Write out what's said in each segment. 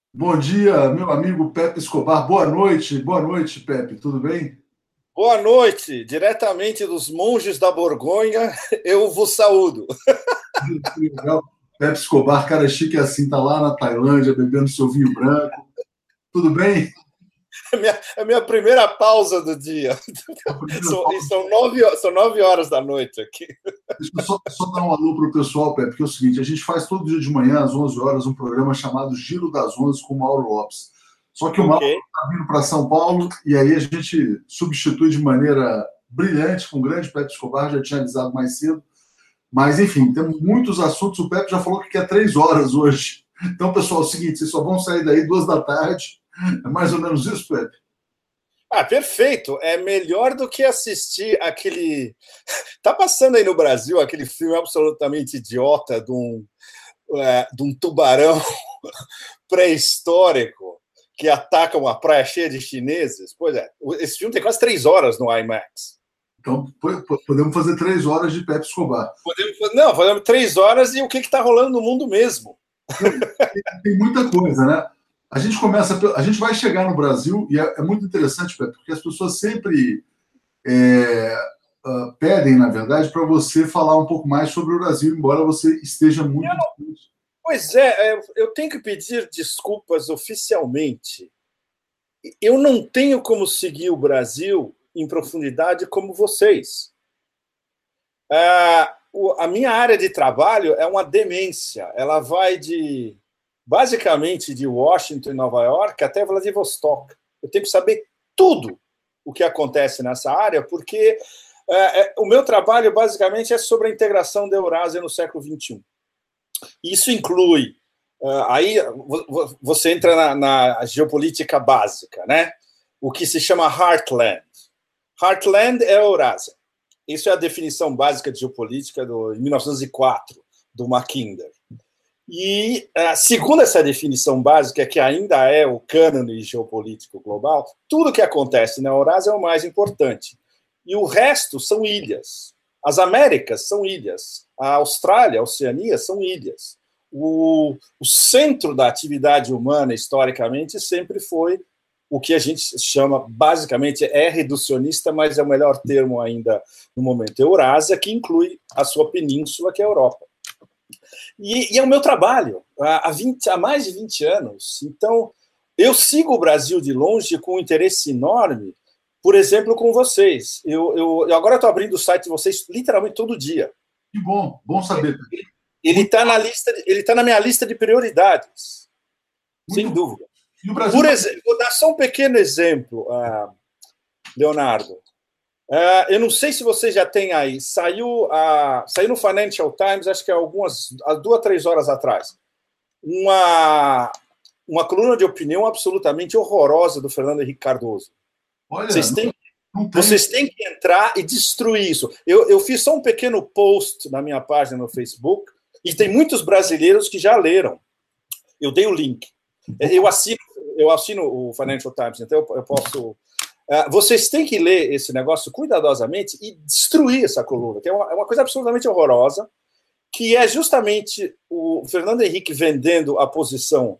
Bom dia, meu amigo Pepe Escobar. Boa noite, Pepe. Tudo bem? Boa noite, diretamente dos monges da Borgonha, eu vos saúdo. Que legal. Pepe Escobar, cara chique assim, tá lá na Tailândia bebendo seu vinho branco. Tudo bem? É a minha primeira pausa do dia. A primeira E pausa. são 9 horas da noite aqui. Deixa eu só dar um alô pro pessoal, Pepe, que é o seguinte: a gente faz todo dia de manhã, às 11 horas, um programa chamado Giro das 11 com o Mauro Lopes. Só que o Ok. Mauro está vindo para São Paulo e aí a gente substitui de maneira brilhante com o grande Pepe Escobar, já tinha avisado mais cedo. Mas, enfim, temos muitos assuntos. O Pepe já falou que quer 3 horas hoje. Então, pessoal, é o seguinte: vocês só vão sair daí 2 da tarde. É mais ou menos isso, Pepe? Ah, perfeito. É melhor do que assistir aquele. Tá passando aí no Brasil aquele filme absolutamente idiota de um tubarão pré-histórico que ataca uma praia cheia de chineses. Pois é, esse filme tem quase 3 horas no IMAX. Então, podemos fazer 3 horas de Pepe Escobar. Fazemos 3 horas e o que está rolando no mundo mesmo. Não, tem muita coisa, né? A gente vai chegar no Brasil e é muito interessante, Pepe, porque as pessoas sempre é, pedem, na verdade, para você falar um pouco mais sobre o Brasil, embora você esteja muito distante. Pois é, eu tenho que pedir desculpas oficialmente. Eu não tenho como seguir o Brasil em profundidade como vocês. A minha área de trabalho é uma demência. Ela vai basicamente de Washington e Nova York até Vladivostok. Eu tenho que saber tudo o que acontece nessa área, porque o meu trabalho basicamente é sobre a integração da Eurásia no século XXI. Isso inclui, aí você entra na geopolítica básica, né? O que se chama Heartland. Heartland é a Eurásia. Isso é a definição básica de geopolítica em 1904, do Mackinder. E, segundo essa definição básica, que ainda é o cânone geopolítico global, tudo que acontece na Eurásia é o mais importante. E o resto são ilhas. As Américas são ilhas. A Austrália, a Oceania são ilhas. O centro da atividade humana, historicamente, sempre foi o que a gente chama, basicamente, é reducionista, mas é o melhor termo ainda no momento, Eurásia, que inclui a sua península, que é a Europa. E é o meu trabalho, há mais de 20 anos. Então, eu sigo o Brasil de longe com um interesse enorme, por exemplo, com vocês. Eu agora estou abrindo o site de vocês literalmente todo dia. Que bom, bom saber. Ele Muito, está ele tá na minha lista de prioridades, muito sem bom. dúvida. E o Brasil Por está. exemplo, vou dar só um pequeno exemplo, Leonardo. Eu não sei se você já tem aí. Saiu no Financial Times, acho que há 2 a 3 horas atrás, uma, uma coluna de opinião absolutamente horrorosa do Fernando Henrique Cardoso. Olha, Vocês têm, não tem. vocês têm que entrar e destruir isso. Eu fiz só um pequeno post na minha página no Facebook e tem muitos brasileiros que já leram. Eu dei o link. Eu assino, eu assino o Financial Times, então eu posso. Vocês têm que ler esse negócio cuidadosamente e destruir essa coluna, que é uma coisa absolutamente horrorosa, que é justamente o Fernando Henrique vendendo a posição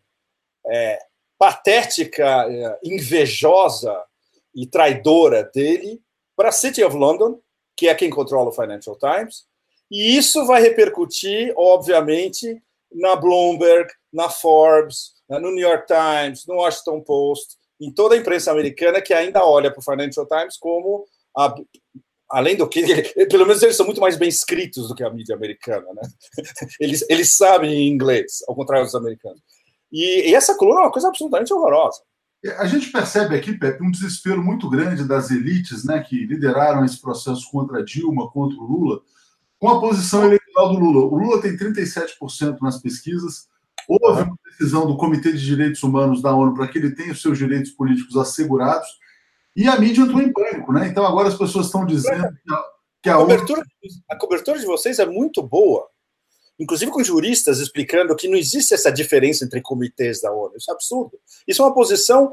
patética, invejosa e traidora dele para a City of London, que é quem controla o Financial Times, e isso vai repercutir, obviamente, na Bloomberg, na Forbes, no New York Times, no Washington Post, em toda a imprensa americana que ainda olha para o Financial Times como além do que, pelo menos eles são muito mais bem escritos do que a mídia americana, né? Eles sabem inglês, ao contrário dos americanos. E essa coluna é uma coisa absolutamente horrorosa. A gente percebe aqui, Pepe, um desespero muito grande das elites, né, que lideraram esse processo contra Dilma, contra o Lula, com a posição eleitoral do Lula. O Lula tem 37% nas pesquisas. Houve Uhum. uma decisão do Comitê de Direitos Humanos da ONU para que ele tenha os seus direitos políticos assegurados. E a mídia entrou em pânico, né? Então agora as pessoas estão dizendo que A a ONU. cobertura, a cobertura de vocês é muito boa, inclusive com juristas explicando que não existe essa diferença entre comitês da ONU. Isso é absurdo. Isso é uma posição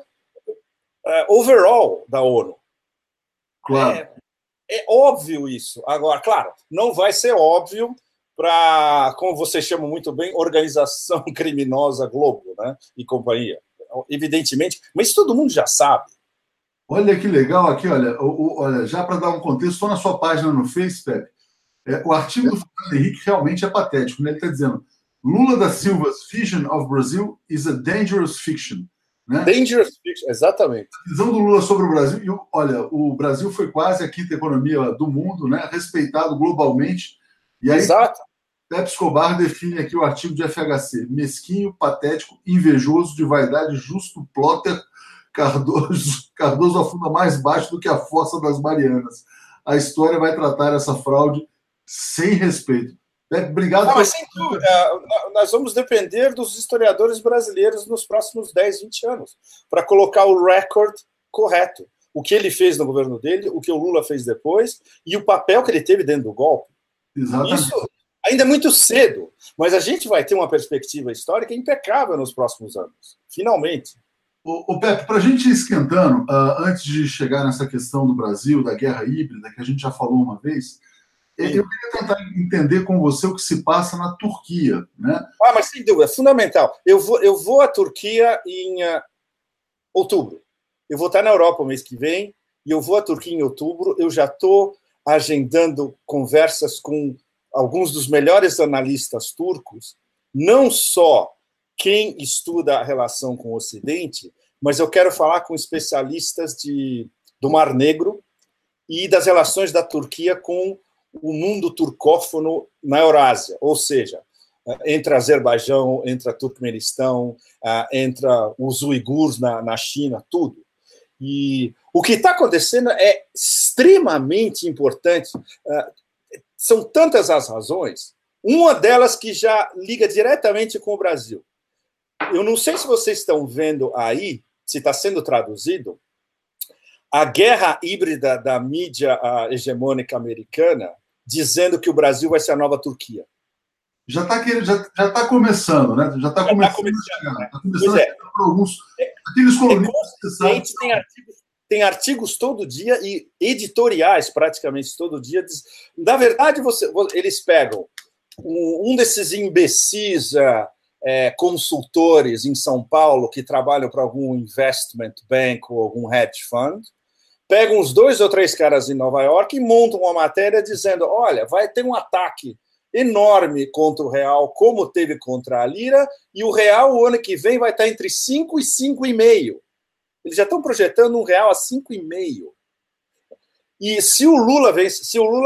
overall da ONU. Claro. É óbvio isso. Agora, claro, não vai ser óbvio para, como vocês chamam muito bem, organização criminosa Globo, né, e companhia. evidentemente, mas todo mundo já sabe. Olha que legal aqui, olha, já para dar um contexto, estou na sua página no Facebook. O artigo do Fernando Henrique realmente é patético, né? Ele está dizendo: Lula da Silva's vision of Brazil is a dangerous fiction. Né? Dangerous fiction, exatamente. A visão do Lula sobre o Brasil, e olha, o Brasil foi quase a quinta economia do mundo, né? Respeitado globalmente. E aí, exato. Pepe Escobar define aqui o artigo de FHC: mesquinho, patético, invejoso, de vaidade, justo, plotter, Cardoso afunda mais baixo do que a Fossa das Marianas. A história vai tratar essa fraude sem respeito. Obrigado. Mas sem dúvida, nós vamos depender dos historiadores brasileiros nos próximos 10, 20 anos para colocar o recorde correto. O que ele fez no governo dele, o que o Lula fez depois e o papel que ele teve dentro do golpe. Exatamente. Isso ainda é muito cedo, mas a gente vai ter uma perspectiva histórica impecável nos próximos anos, finalmente. Pepe, para a gente ir esquentando, antes de chegar nessa questão do Brasil, da guerra híbrida, que a gente já falou uma vez, eu queria tentar entender com você o que se passa na Turquia. Né? Mas sem dúvida, é fundamental. Eu vou à Turquia em outubro. Eu vou estar na Europa o mês que vem e eu vou à Turquia em outubro. Eu já estou agendando conversas com alguns dos melhores analistas turcos, não só quem estuda a relação com o Ocidente, mas eu quero falar com especialistas do Mar Negro e das relações da Turquia com o mundo turcófono na Eurásia, ou seja, entre Azerbaijão, entre a Turcomenistão, entre os uigures na China, tudo. E o que está acontecendo é extremamente importante. São tantas as razões, uma delas que já liga diretamente com o Brasil. Eu não sei se vocês estão vendo aí, se está sendo traduzido, a guerra híbrida da mídia hegemônica americana dizendo que o Brasil vai ser a nova Turquia. Já está começando, né? Já está começando a chegar. Está começando a chegar para alguns. Aqueles colunistas tem artigos todo dia e editoriais praticamente todo dia. Na verdade, eles pegam um desses imbecis consultores em São Paulo que trabalham para algum investment bank ou algum hedge fund, pegam uns 2 ou 3 caras em Nova York e montam uma matéria dizendo: olha, vai ter um ataque enorme contra o real, como teve contra a lira, e o real o ano que vem vai estar entre 5 e 5,5. Eles já estão projetando um real a 5,5. E se o Lula vence,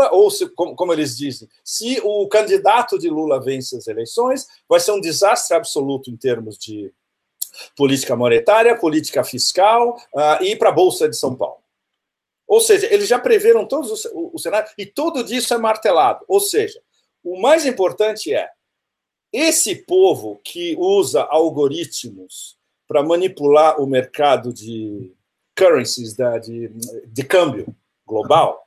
como eles dizem, se o candidato de Lula vence as eleições, vai ser um desastre absoluto em termos de política monetária, política fiscal e para a Bolsa de São Paulo. Ou seja, eles já preveram todos os cenários e tudo disso é martelado. Ou seja, o mais importante é esse povo que usa algoritmos para manipular o mercado de currencies, de câmbio global,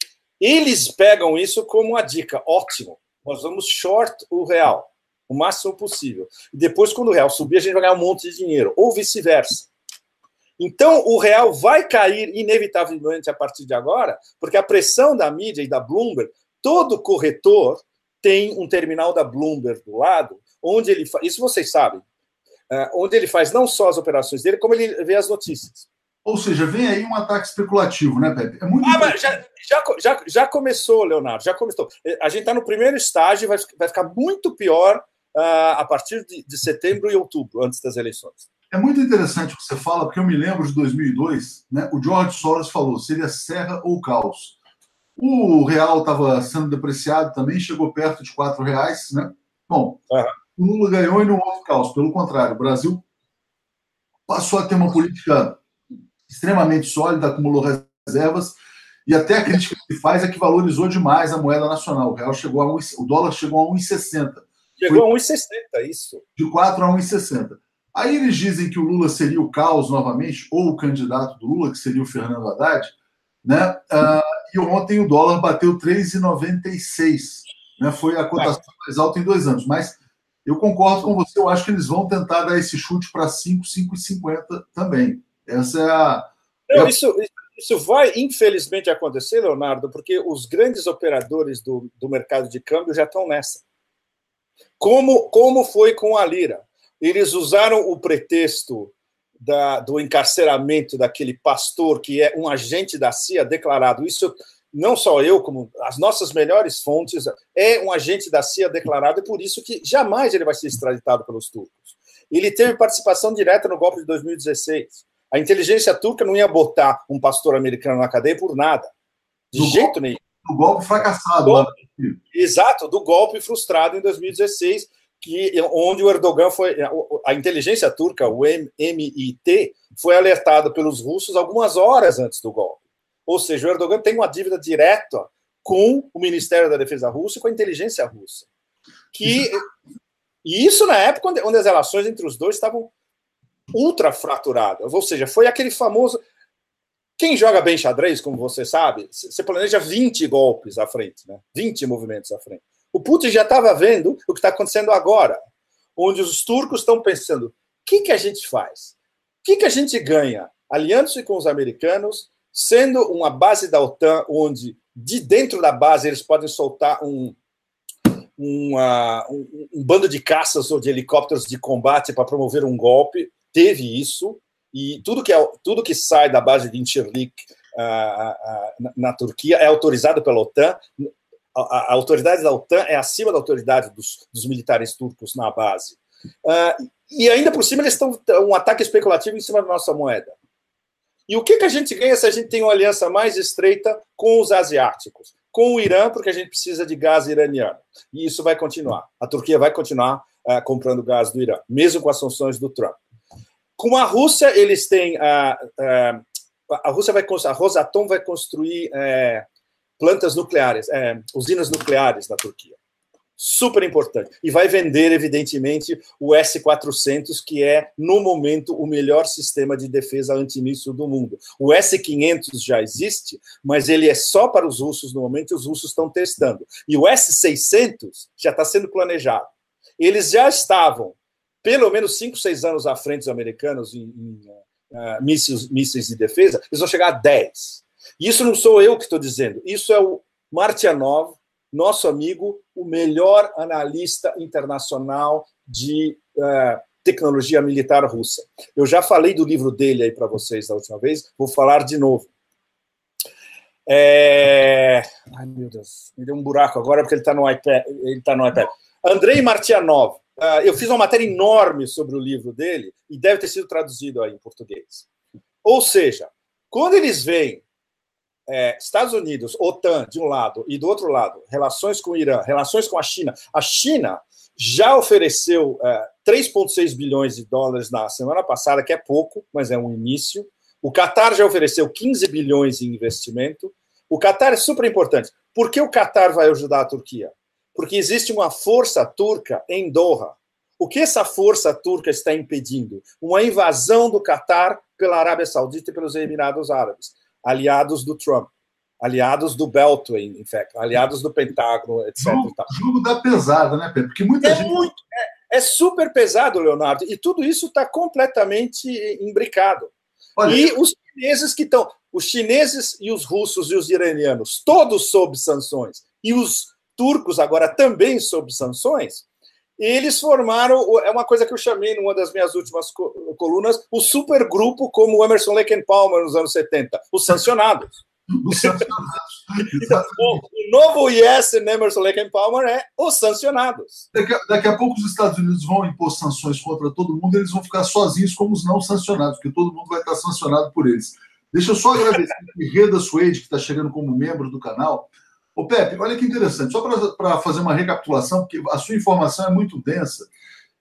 eles pegam isso como uma dica: ótimo, nós vamos short o real o máximo possível. E depois, quando o real subir, a gente vai ganhar um monte de dinheiro, ou vice-versa. Então, o real vai cair inevitavelmente a partir de agora, porque a pressão da mídia e da Bloomberg, todo corretor tem um terminal da Bloomberg do lado, onde ele faz, isso vocês sabem, onde ele faz não só as operações dele, como ele vê as notícias. Ou seja, vem aí um ataque especulativo, né, Pepe? É muito mas já começou, Leonardo, já começou. A gente está no primeiro estágio, vai ficar muito pior a partir de setembro e outubro, antes das eleições. É muito interessante o que você fala, porque eu me lembro de 2002, né, o George Soros falou: seria serra ou caos. O real estava sendo depreciado também, chegou perto de R$4, né? Bom, o Lula ganhou e não houve caos. Pelo contrário, o Brasil passou a ter uma política extremamente sólida, acumulou reservas, e até a crítica que se faz é que valorizou demais a moeda nacional. O dólar chegou a 1,60. Chegou a 1,60, isso. De 4 a 1,60. Aí eles dizem que o Lula seria o caos novamente, ou o candidato do Lula, que seria o Fernando Haddad, né? E ontem o dólar bateu 3,96. Né? Foi a cotação mais alta em 2 anos. Mas eu concordo com você, eu acho que eles vão tentar dar esse chute para 5, 5,50 também. Essa é a... Não, isso vai, infelizmente, acontecer, Leonardo, porque os grandes operadores do mercado de câmbio já estão nessa. Como foi com a lira? Eles usaram o pretexto do encarceramento daquele pastor que é um agente da CIA declarado. Isso não só eu, como as nossas melhores fontes, é um agente da CIA declarado, e por isso que jamais ele vai ser extraditado pelos turcos. Ele teve participação direta no golpe de 2016. A inteligência turca não ia botar um pastor americano na cadeia por nada. De jeito nenhum. Do golpe fracassado. Exato, do golpe frustrado em 2016, onde o Erdogan foi... A inteligência turca, o MIT, foi alertado pelos russos algumas horas antes do golpe. Ou seja, o Erdogan tem uma dívida direta com o Ministério da Defesa russo e com a inteligência russa. E isso na época onde as relações entre os dois estavam ultra fraturadas. Ou seja, foi aquele famoso... Quem joga bem xadrez, como você sabe, você planeja 20 golpes à frente, né? 20 movimentos à frente. O Putin já estava vendo o que está acontecendo agora, onde os turcos estão pensando, o que a gente faz? O que a gente ganha aliando-se com os americanos, sendo uma base da OTAN, onde de dentro da base eles podem soltar um bando de caças ou de helicópteros de combate para promover um golpe. Teve isso, e tudo que sai da base de Incirlik na Turquia é autorizado pela OTAN. A autoridade da OTAN é acima da autoridade dos militares turcos na base. E ainda por cima eles estão um ataque especulativo em cima da nossa moeda. E o que a gente ganha se a gente tem uma aliança mais estreita com os asiáticos? Com o Irã, porque a gente precisa de gás iraniano. E isso vai continuar. A Turquia vai continuar comprando gás do Irã, mesmo com as sanções do Trump. Com a Rússia, eles têm... a Rosatom vai construir plantas nucleares, usinas nucleares na Turquia. Super importante. E vai vender, evidentemente, o S-400, que é, no momento, o melhor sistema de defesa antimíssil do mundo. O S-500 já existe, mas ele é só para os russos no momento, e os russos estão testando. E o S-600 já está sendo planejado. Eles já estavam, pelo menos 5, 6 anos à frente dos americanos em mísseis de defesa, eles vão chegar a 10. Isso não sou eu que estou dizendo, isso é o Martyanov, nosso amigo, o melhor analista internacional de tecnologia militar russa. Eu já falei do livro dele aí para vocês da última vez, vou falar de novo. Ai, meu Deus, me deu um buraco agora porque ele está no iPad. Andrei Martyanov. Eu fiz uma matéria enorme sobre o livro dele e deve ter sido traduzido aí em português. Ou seja, quando eles veem Estados Unidos, OTAN, de um lado, e do outro lado, relações com o Irã, relações com a China já ofereceu 3,6 bilhões de dólares na semana passada, que é pouco, mas é um início. O Catar já ofereceu 15 bilhões em investimento. O Catar é super importante. Por que o Catar vai ajudar a Turquia? Porque existe uma força turca em Doha. O que essa força turca está impedindo? Uma invasão do Catar pela Arábia Saudita e pelos Emirados Árabes, aliados do Trump, aliados do Beltway, em fact, aliados do Pentágono, etc. Jogo da pesada, né, Pedro? Porque muita gente... É super pesado, Leonardo, e tudo isso está completamente imbricado. Olha, e os chineses que estão... Os chineses e os russos e os iranianos, todos sob sanções, e os turcos agora também sob sanções, eles formaram, é uma coisa que eu chamei numa das minhas últimas colunas, o supergrupo como o Emerson Lake and Palmer nos anos 70, os sancionados. Os sancionados. Então, o novo Yes em Emerson Lake and Palmer é os sancionados. Daqui a pouco os Estados Unidos vão impor sanções contra todo mundo, eles vão ficar sozinhos como os não sancionados, porque todo mundo vai estar sancionado por eles. Deixa eu só agradecer a Reda Suede, que está chegando como membro do canal. Ô, Pepe, olha que interessante, só para fazer uma recapitulação, porque a sua informação é muito densa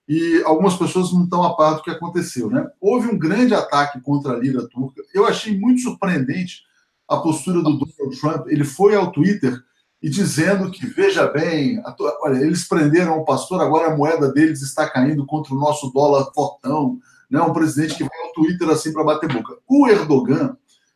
e algumas pessoas não estão a par do que aconteceu, né? Houve um grande ataque contra a lira turca. Eu achei muito surpreendente a postura do Donald Trump. Ele foi ao Twitter e dizendo que, veja bem, olha, eles prenderam o pastor, agora a moeda deles está caindo contra o nosso dólar fortão, né? Um presidente que vai ao Twitter assim para bater boca. O Erdogan,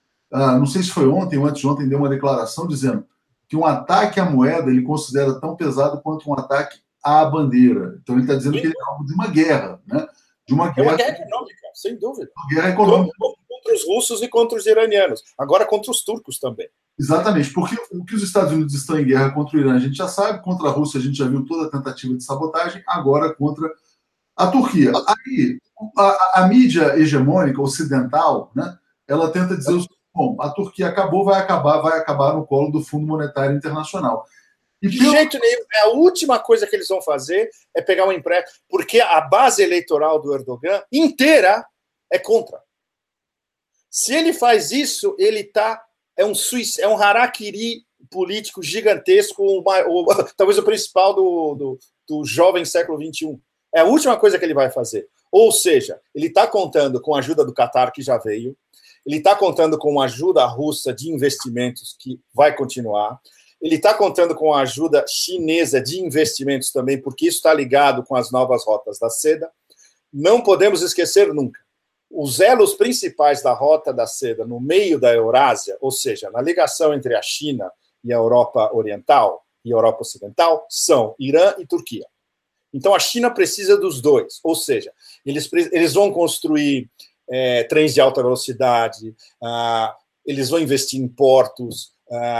não sei se foi ontem ou antes de ontem, deu uma declaração dizendo que um ataque à moeda ele considera tão pesado quanto um ataque à bandeira. Então ele está dizendo que ele é algo de uma guerra, né? De uma guerra, uma guerra econômica, sem dúvida. Uma guerra econômica. Contra os russos e contra os iranianos. Agora contra os turcos também. Exatamente, porque o que os Estados Unidos estão em guerra contra o Irã, a gente já sabe, contra a Rússia a gente já viu toda a tentativa de sabotagem, agora contra a Turquia. Aí, a mídia hegemônica ocidental, né, ela tenta dizer bom, a Turquia acabou, vai acabar no colo do Fundo Monetário Internacional. E de jeito nenhum. A última coisa que eles vão fazer é pegar um empréstimo, porque a base eleitoral do Erdogan inteira é contra. Se ele faz isso, ele é um harakiri político gigantesco, talvez o principal do jovem século XXI. É a última coisa que ele vai fazer. Ou seja, ele está contando com a ajuda do Catar, que já veio, ele está contando com a ajuda russa de investimentos, que vai continuar, ele está contando com a ajuda chinesa de investimentos também, porque isso está ligado com as novas rotas da seda. Não podemos esquecer nunca, os elos principais da rota da seda no meio da Eurásia, ou seja, na ligação entre a China e a Europa Oriental e a Europa Ocidental, são Irã e Turquia. Então, a China precisa dos dois, ou seja, eles vão construir trens de alta velocidade, eles vão investir em portos,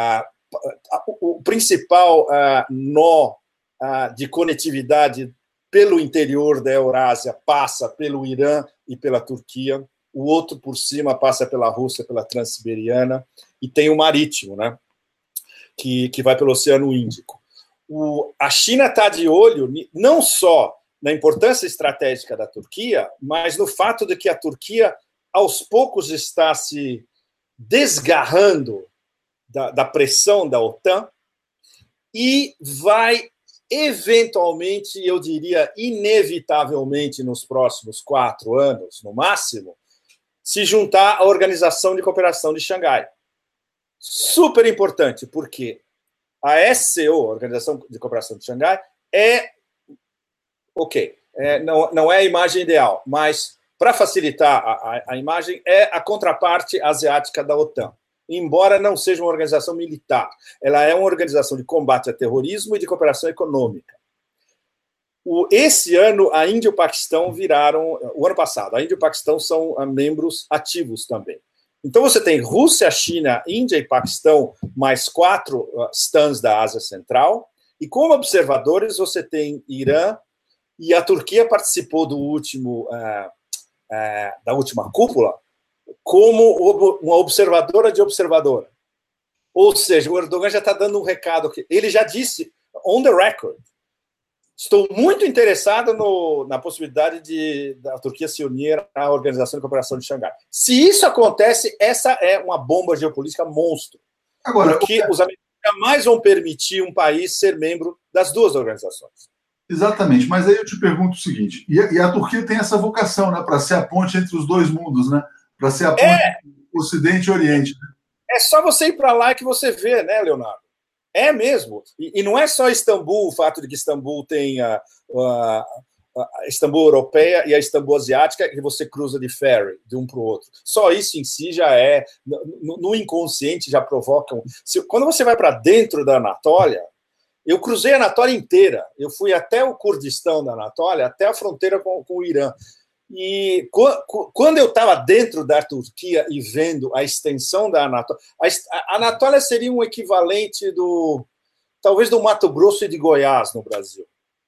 o principal nó de conectividade pelo interior da Eurásia passa pelo Irã e pela Turquia, o outro por cima passa pela Rússia, pela Transiberiana, e tem o marítimo, né, que vai pelo Oceano Índico. A China está de olho não só na importância estratégica da Turquia, mas no fato de que a Turquia, aos poucos, está se desgarrando da pressão da OTAN e vai, eventualmente, eu diria inevitavelmente, nos próximos 4 anos, no máximo, se juntar à Organização de Cooperação de Xangai. Super importante, porque a SCO, Organização de Cooperação de Xangai, não é a imagem ideal, mas, para facilitar a imagem, é a contraparte asiática da OTAN. Embora não seja uma organização militar, ela é uma organização de combate ao terrorismo e de cooperação econômica. Esse ano, a Índia e o Paquistão viraram... O ano passado, a Índia e o Paquistão são membros ativos também. Então, você tem Rússia, China, Índia e Paquistão, mais 4 stands da Ásia Central, e como observadores você tem Irã, e a Turquia participou da última cúpula como uma observadora de observadora. Ou seja, o Erdogan já está dando um recado aqui. Ele já disse, on the record, estou muito interessado na possibilidade da Turquia se unir à Organização de Cooperação de Xangai. Se isso acontece, essa é uma bomba geopolítica monstro. Agora, porque os americanos jamais vão permitir um país ser membro das duas organizações. Exatamente, mas aí eu te pergunto o seguinte, e a Turquia tem essa vocação, né, para ser a ponte entre os dois mundos, né, para ser a ponte entre Ocidente e Oriente. Né? É só você ir para lá que você vê, né, Leonardo? É mesmo. E não é só Istambul, o fato de que Istambul tem a Istambul europeia e a Istambul asiática, que você cruza de ferry de um para o outro. Só isso em si já é, no inconsciente, já provoca quando você vai para dentro da Anatólia, eu cruzei a Anatólia inteira. Eu fui até o Kurdistão da Anatólia, até a fronteira com o Irã. E quando eu estava dentro da Turquia e vendo a extensão da Anatólia, a Anatólia seria um equivalente talvez do Mato Grosso e de Goiás no Brasil.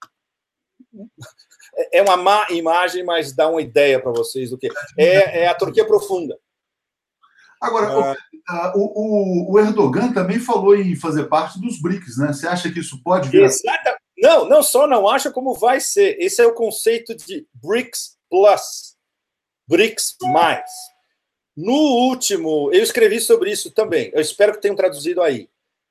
É uma má imagem, mas dá uma ideia para vocês do que é a Turquia profunda. Agora, o Erdogan também falou em fazer parte dos BRICS, né? Você acha que isso pode vir? Exato. Não só não acha, como vai ser. Esse é o conceito de BRICS Plus, BRICS+. No último, eu escrevi sobre isso também. Eu espero que tenham traduzido aí.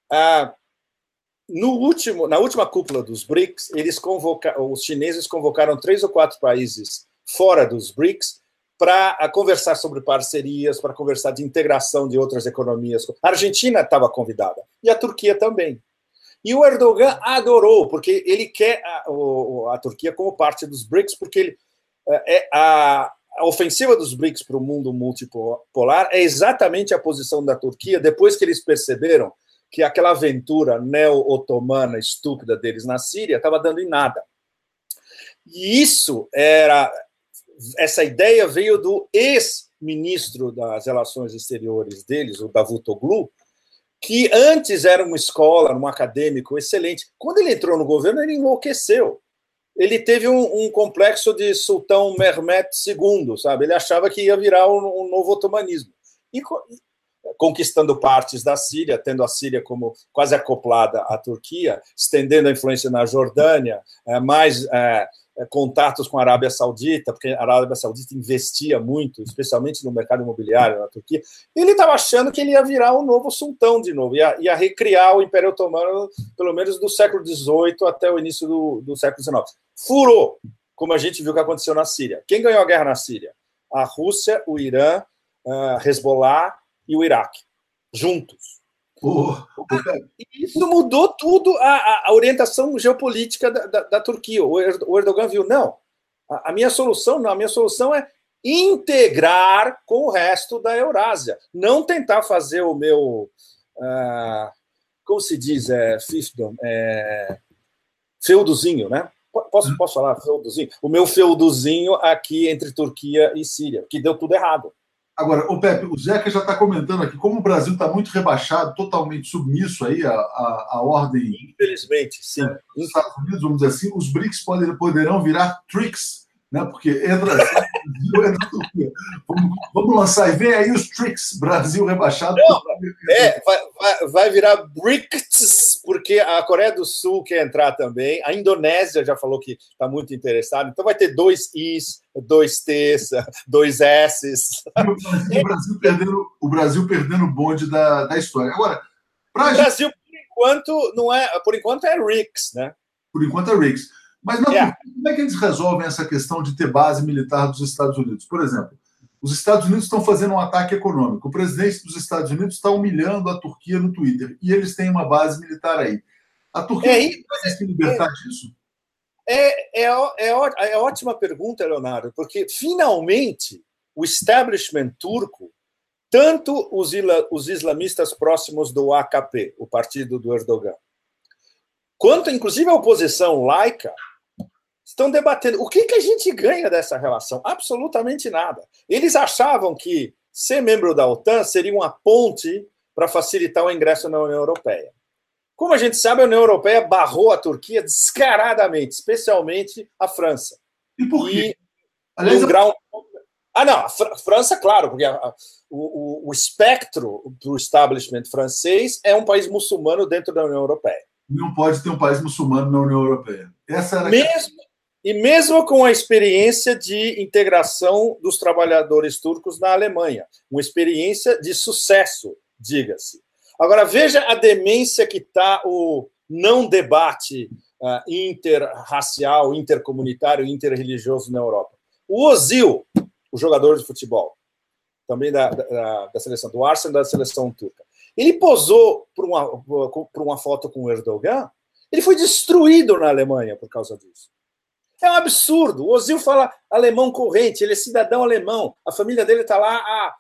Na última cúpula dos BRICS, os chineses convocaram 3 ou 4 países fora dos BRICS para conversar sobre parcerias, para conversar de integração de outras economias. A Argentina estava convidada, e a Turquia também. E o Erdogan adorou, porque ele quer a Turquia como parte dos BRICS, porque a ofensiva dos BRICS para o mundo multipolar é exatamente a posição da Turquia, depois que eles perceberam que aquela aventura neo-otomana estúpida deles na Síria estava dando em nada. E essa ideia veio do ex-ministro das Relações Exteriores deles, o Davutoglu, que antes era uma escola, um acadêmico excelente. Quando ele entrou no governo, ele enlouqueceu. ele teve um complexo de Sultão Mehmed II, sabe? Ele achava que ia virar um novo otomanismo. E conquistando partes da Síria, tendo a Síria como quase acoplada à Turquia, estendendo a influência na Jordânia, mais contatos com a Arábia Saudita, porque a Arábia Saudita investia muito, especialmente no mercado imobiliário na Turquia. E ele estava achando que ele ia virar um novo sultão de novo, ia recriar o Império Otomano, pelo menos do século XVIII até o início do século XIX. Furou, como a gente viu que aconteceu na Síria. Quem ganhou a guerra na Síria? A Rússia, o Irã, Hezbollah e o Iraque, juntos. Isso mudou tudo a orientação geopolítica da Turquia. O Erdogan viu, não, a minha solução é integrar com o resto da Eurásia, não tentar fazer o meu, como se diz, fiefdom, feudozinho, né? Posso falar feudozinho? O meu feudozinho aqui entre Turquia e Síria, que deu tudo errado. Agora, o Pepe, o Zeca já está comentando aqui, como o Brasil está muito rebaixado, totalmente submisso aí à ordem. Infelizmente, sim. Dos Estados Unidos, vamos dizer assim, os BRICS poderão virar TRICS, né? Porque entra Turquia. Vamos lançar e vem aí os TRICS, Brasil rebaixado. Não, vai virar BRICS, porque a Coreia do Sul quer entrar também, a Indonésia já falou que está muito interessada, então vai ter 2 Is, 2 Ts, 2 Ss. O Brasil perdendo o bonde da história. Agora, o Brasil, por enquanto é RICS, né? Por enquanto é RICS. Mas como é que eles resolvem essa questão de ter base militar dos Estados Unidos? Por exemplo, os Estados Unidos estão fazendo um ataque econômico. O presidente dos Estados Unidos está humilhando a Turquia no Twitter. E eles têm uma base militar aí. A Turquia vai se libertar disso? É ótima pergunta, Leonardo, porque finalmente o establishment turco, tanto os islamistas próximos do AKP, o partido do Erdogan, quanto inclusive a oposição laica, estão debatendo o que a gente ganha dessa relação. Absolutamente nada. Eles achavam que ser membro da OTAN seria uma ponte para facilitar o ingresso na União Europeia. Como a gente sabe, a União Europeia barrou a Turquia descaradamente, especialmente a França. E por quê? Aliás, a França, claro, porque o espectro do establishment francês é um país muçulmano dentro da União Europeia. Não pode ter um país muçulmano na União Europeia. Essa era mesmo com a experiência de integração dos trabalhadores turcos na Alemanha, uma experiência de sucesso, diga-se. Agora, veja a demência que está o não debate interracial, intercomunitário, interreligioso na Europa. O Ozil, o jogador de futebol, também da seleção do Arsenal, da seleção turca, ele posou por uma foto com o Erdogan, ele foi destruído na Alemanha por causa disso. É um absurdo. O Ozil fala alemão corrente, ele é cidadão alemão, a família dele está lá há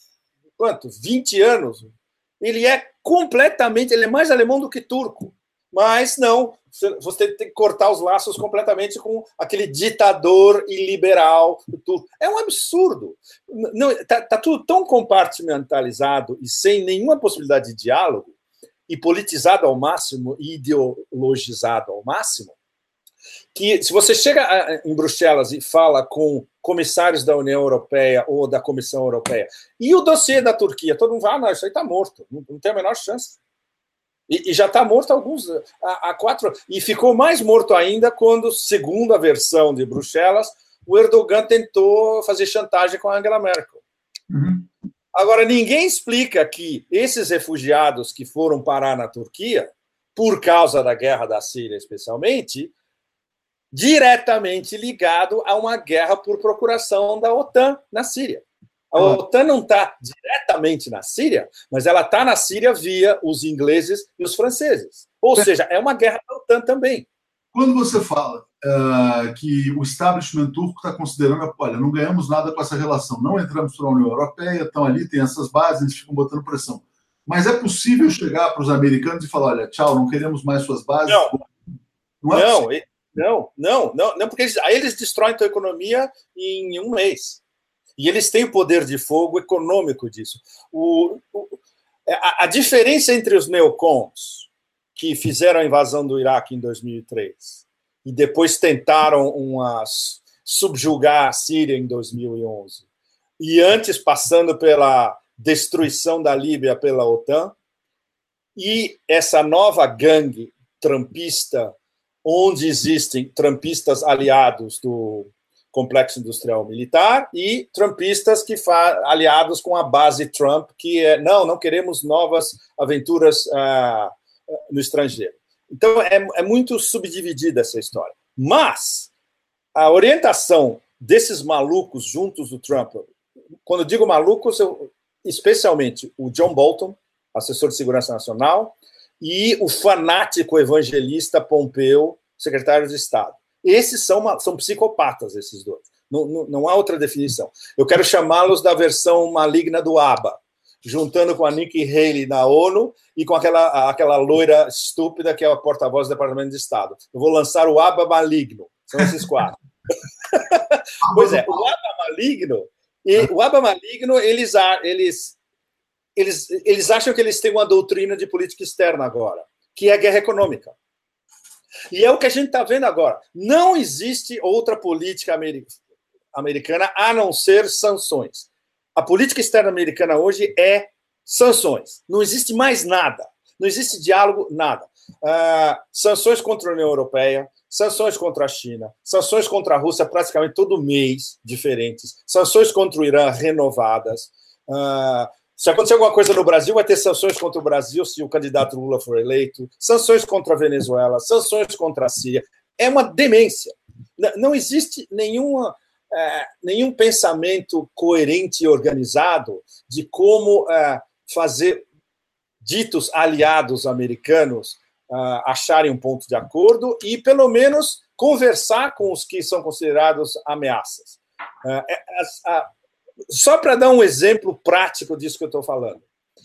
20 anos. Ele é mais alemão do que turco. Mas não, você tem que cortar os laços completamente com aquele ditador iliberal turco. É um absurdo. Está tudo tão compartimentalizado e sem nenhuma possibilidade de diálogo, e politizado ao máximo, e ideologizado ao máximo, que se você chega em Bruxelas e fala com comissários da União Europeia ou da Comissão Europeia, e o dossiê da Turquia, todo mundo fala, não, isso aí está morto, não tem a menor chance. E já está morto há 4 anos. E ficou mais morto ainda quando, segundo a versão de Bruxelas, o Erdogan tentou fazer chantagem com a Angela Merkel. Uhum. Agora, ninguém explica que esses refugiados que foram parar na Turquia, por causa da guerra da Síria especialmente, diretamente ligado a uma guerra por procuração da OTAN na Síria. A OTAN não está diretamente na Síria, mas ela está na Síria via os ingleses e os franceses. Ou seja, é uma guerra da OTAN também. Quando você fala que o establishment turco está considerando, olha, não ganhamos nada com essa relação, não entramos para a União Europeia, estão ali, tem essas bases, eles ficam botando pressão. Mas é possível chegar para os americanos e falar, olha, tchau, não queremos mais suas bases? Não, porque aí eles destroem a tua economia em um mês. E eles têm o poder de fogo econômico disso. A diferença entre os neocons, que fizeram a invasão do Iraque em 2003, e depois tentaram subjugar a Síria em 2011, e antes passando pela destruição da Líbia pela OTAN, e essa nova gangue trumpista, onde existem trumpistas aliados do complexo industrial militar e trumpistas aliados com a base Trump, que não queremos novas aventuras no estrangeiro. Então, é muito subdividida essa história. Mas a orientação desses malucos juntos do Trump, quando eu digo malucos, especialmente o John Bolton, assessor de segurança nacional, e o fanático evangelista Pompeo, secretário de Estado. Esses são psicopatas, esses dois. Não há outra definição. Eu quero chamá-los da versão maligna do ABBA, juntando com a Nikki Haley na ONU e com aquela loira estúpida que é a porta-voz do Departamento de Estado. Eu vou lançar o ABBA maligno. São esses quatro. Pois é, o ABBA maligno, eles acham que eles têm uma doutrina de política externa agora, que é a guerra econômica. E é o que a gente está vendo agora. Não existe outra política americana a não ser sanções. A política externa americana hoje é sanções. Não existe mais nada. Não existe diálogo, nada. Sanções contra a União Europeia, sanções contra a China, sanções contra a Rússia praticamente todo mês, diferentes. Sanções contra o Irã renovadas. Se acontecer alguma coisa no Brasil, vai ter sanções contra o Brasil se o candidato Lula for eleito, sanções contra a Venezuela, sanções contra a Síria. É uma demência. Não existe nenhum pensamento coerente e organizado de como fazer ditos aliados americanos acharem um ponto de acordo e, pelo menos, conversar com os que são considerados ameaças. Só para dar um exemplo prático disso que eu estou falando.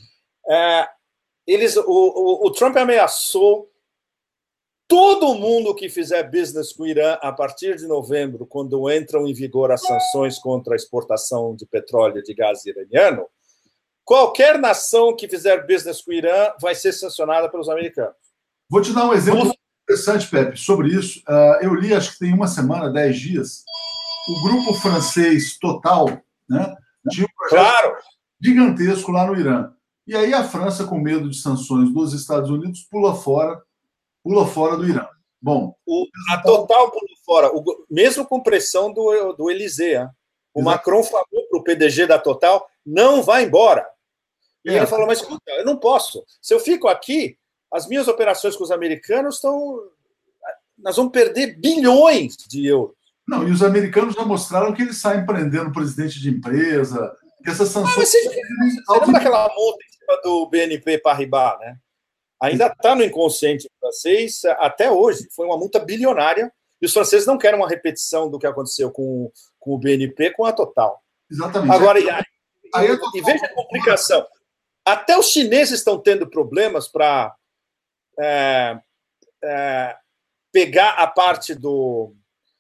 O Trump ameaçou todo mundo que fizer business com o Irã a partir de novembro, quando entram em vigor as sanções contra a exportação de petróleo e de gás iraniano, qualquer nação que fizer business com o Irã vai ser sancionada pelos americanos. Vou te dar um exemplo interessante, Pepe, sobre isso. Eu li, acho que tem uma semana, 10 dias, o grupo francês Total, né, tinha um projeto gigantesco lá no Irã. E aí a França, com medo de sanções dos Estados Unidos, pula fora do Irã. Bom, a Total pulou fora, mesmo com pressão do Élysée. O Macron falou para o PDG da Total, não vai embora. E ele falou, mas escuta, eu não posso. Se eu fico aqui, as minhas operações com os americanos nós vamos perder bilhões de euros. Não, e os americanos já mostraram que eles saem prendendo presidente de empresa, que essas sanções... Você lembra daquela multa em cima do BNP Paribas, né? Ainda está no inconsciente francês até hoje. Foi uma multa bilionária e os franceses não querem uma repetição do que aconteceu com o BNP, com a Total. Exatamente. Agora, e veja a complicação. Até os chineses estão tendo problemas para pegar a parte do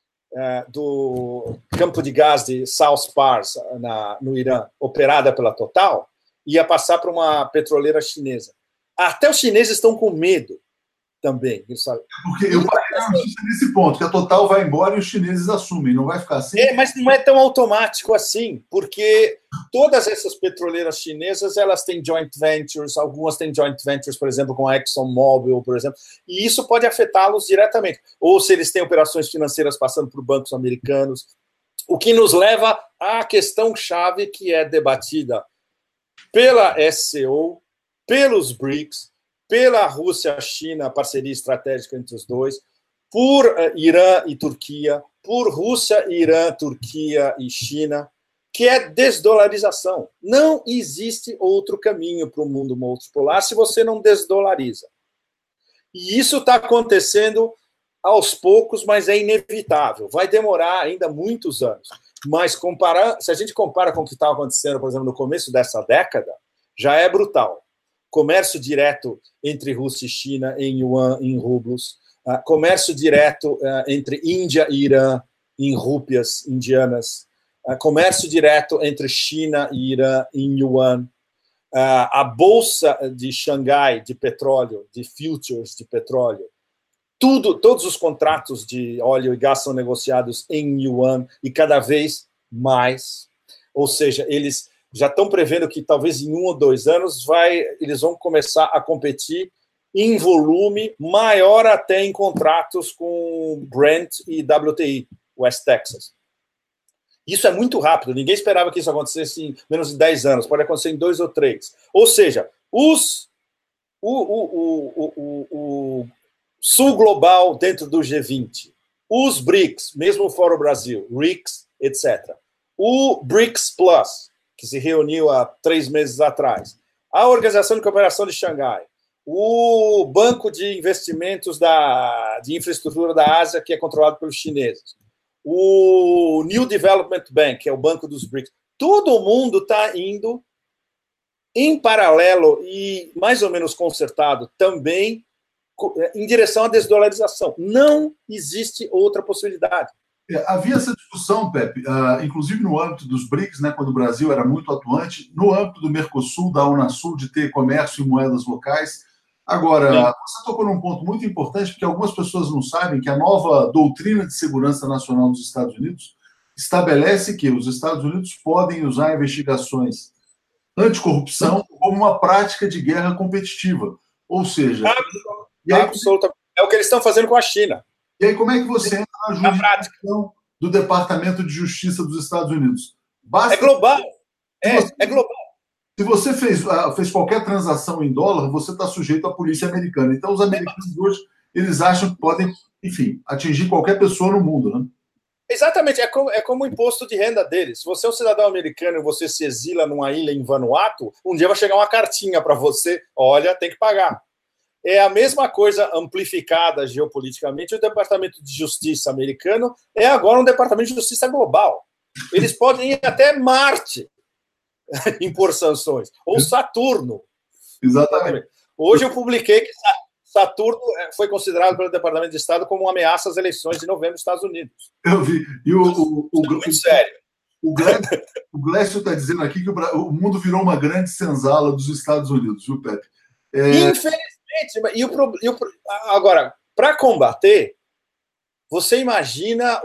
campo de gás de South Pars, no Irã, operada pela Total, e ia passar para uma petroleira chinesa. Até os chineses estão com medo também. Sabe? Porque eu parei nesse ponto, que a Total vai embora e os chineses assumem, não vai ficar assim? Mas não é tão automático assim, porque todas essas petroleiras chinesas, elas têm joint ventures, algumas têm joint ventures, por exemplo, com a ExxonMobil, por exemplo, e isso pode afetá-los diretamente. Ou se eles têm operações financeiras passando por bancos americanos, o que nos leva à questão-chave que é debatida pela SCO, pelos BRICS, pela Rússia, China, parceria estratégica entre os dois, por Irã e Turquia, por Rússia, Irã, Turquia e China, que é desdolarização. Não existe outro caminho para o mundo multipolar se você não desdolariza. E isso está acontecendo aos poucos, mas é inevitável. Vai demorar ainda muitos anos. Mas se a gente compara com o que estava acontecendo, por exemplo, no começo dessa década, já é brutal. Comércio direto entre Rússia e China em yuan, em rublos, comércio direto entre Índia e Irã em rúpias indianas, comércio direto entre China e Irã em yuan, a bolsa de Xangai de petróleo, de futures de petróleo, todos os contratos de óleo e gás são negociados em yuan e cada vez mais. Ou seja, eles já estão prevendo que talvez em 1 ou 2 anos eles vão começar a competir em volume maior até em contratos com Brent e WTI, West Texas. Isso é muito rápido, ninguém esperava que isso acontecesse em menos de 10 anos, pode acontecer em 2 ou 3. Ou seja, o Sul Global dentro do G20, os BRICS, mesmo fora o Brasil, RICS, etc. O BRICS Plus, que se reuniu há 3 meses atrás, a Organização de Cooperação de Xangai, o Banco de Investimentos de Infraestrutura da Ásia, que é controlado pelos chineses, o New Development Bank, que é o banco dos BRICS, todo mundo está indo em paralelo e mais ou menos concertado também em direção à desdolarização. Não existe outra possibilidade. Havia essa discussão, Pepe, inclusive no âmbito dos BRICS, né, quando o Brasil era muito atuante, no âmbito do Mercosul, da Unasul, de ter comércio em moedas locais. Agora, você tocou num ponto muito importante, porque algumas pessoas não sabem que a nova doutrina de segurança nacional dos Estados Unidos estabelece que os Estados Unidos podem usar investigações anticorrupção como uma prática de guerra competitiva. Ou seja... Absolutamente. É o que eles estão fazendo com a China. E aí, como é que você entra na jurisdição do Departamento de Justiça dos Estados Unidos? É global. É global. Se você fez qualquer transação em dólar, você está sujeito à polícia americana. Então, os americanos hoje, eles acham que podem, enfim, atingir qualquer pessoa no mundo, né? Exatamente, é como o imposto de renda deles. Se você é um cidadão americano e você se exila numa ilha em Vanuatu, um dia vai chegar uma cartinha para você, olha, tem que pagar. É a mesma coisa amplificada geopoliticamente. O Departamento de Justiça americano é agora um Departamento de Justiça global. Eles podem ir até Marte impor sanções, ou Saturno. Exatamente. Hoje eu publiquei que Saturno foi considerado pelo Departamento de Estado como uma ameaça às eleições de novembro dos Estados Unidos. Eu vi. E muito sério. O Glécio está dizendo aqui que o mundo virou uma grande senzala dos Estados Unidos, viu, Pepe? Infelizmente. Agora, para combater, você imagina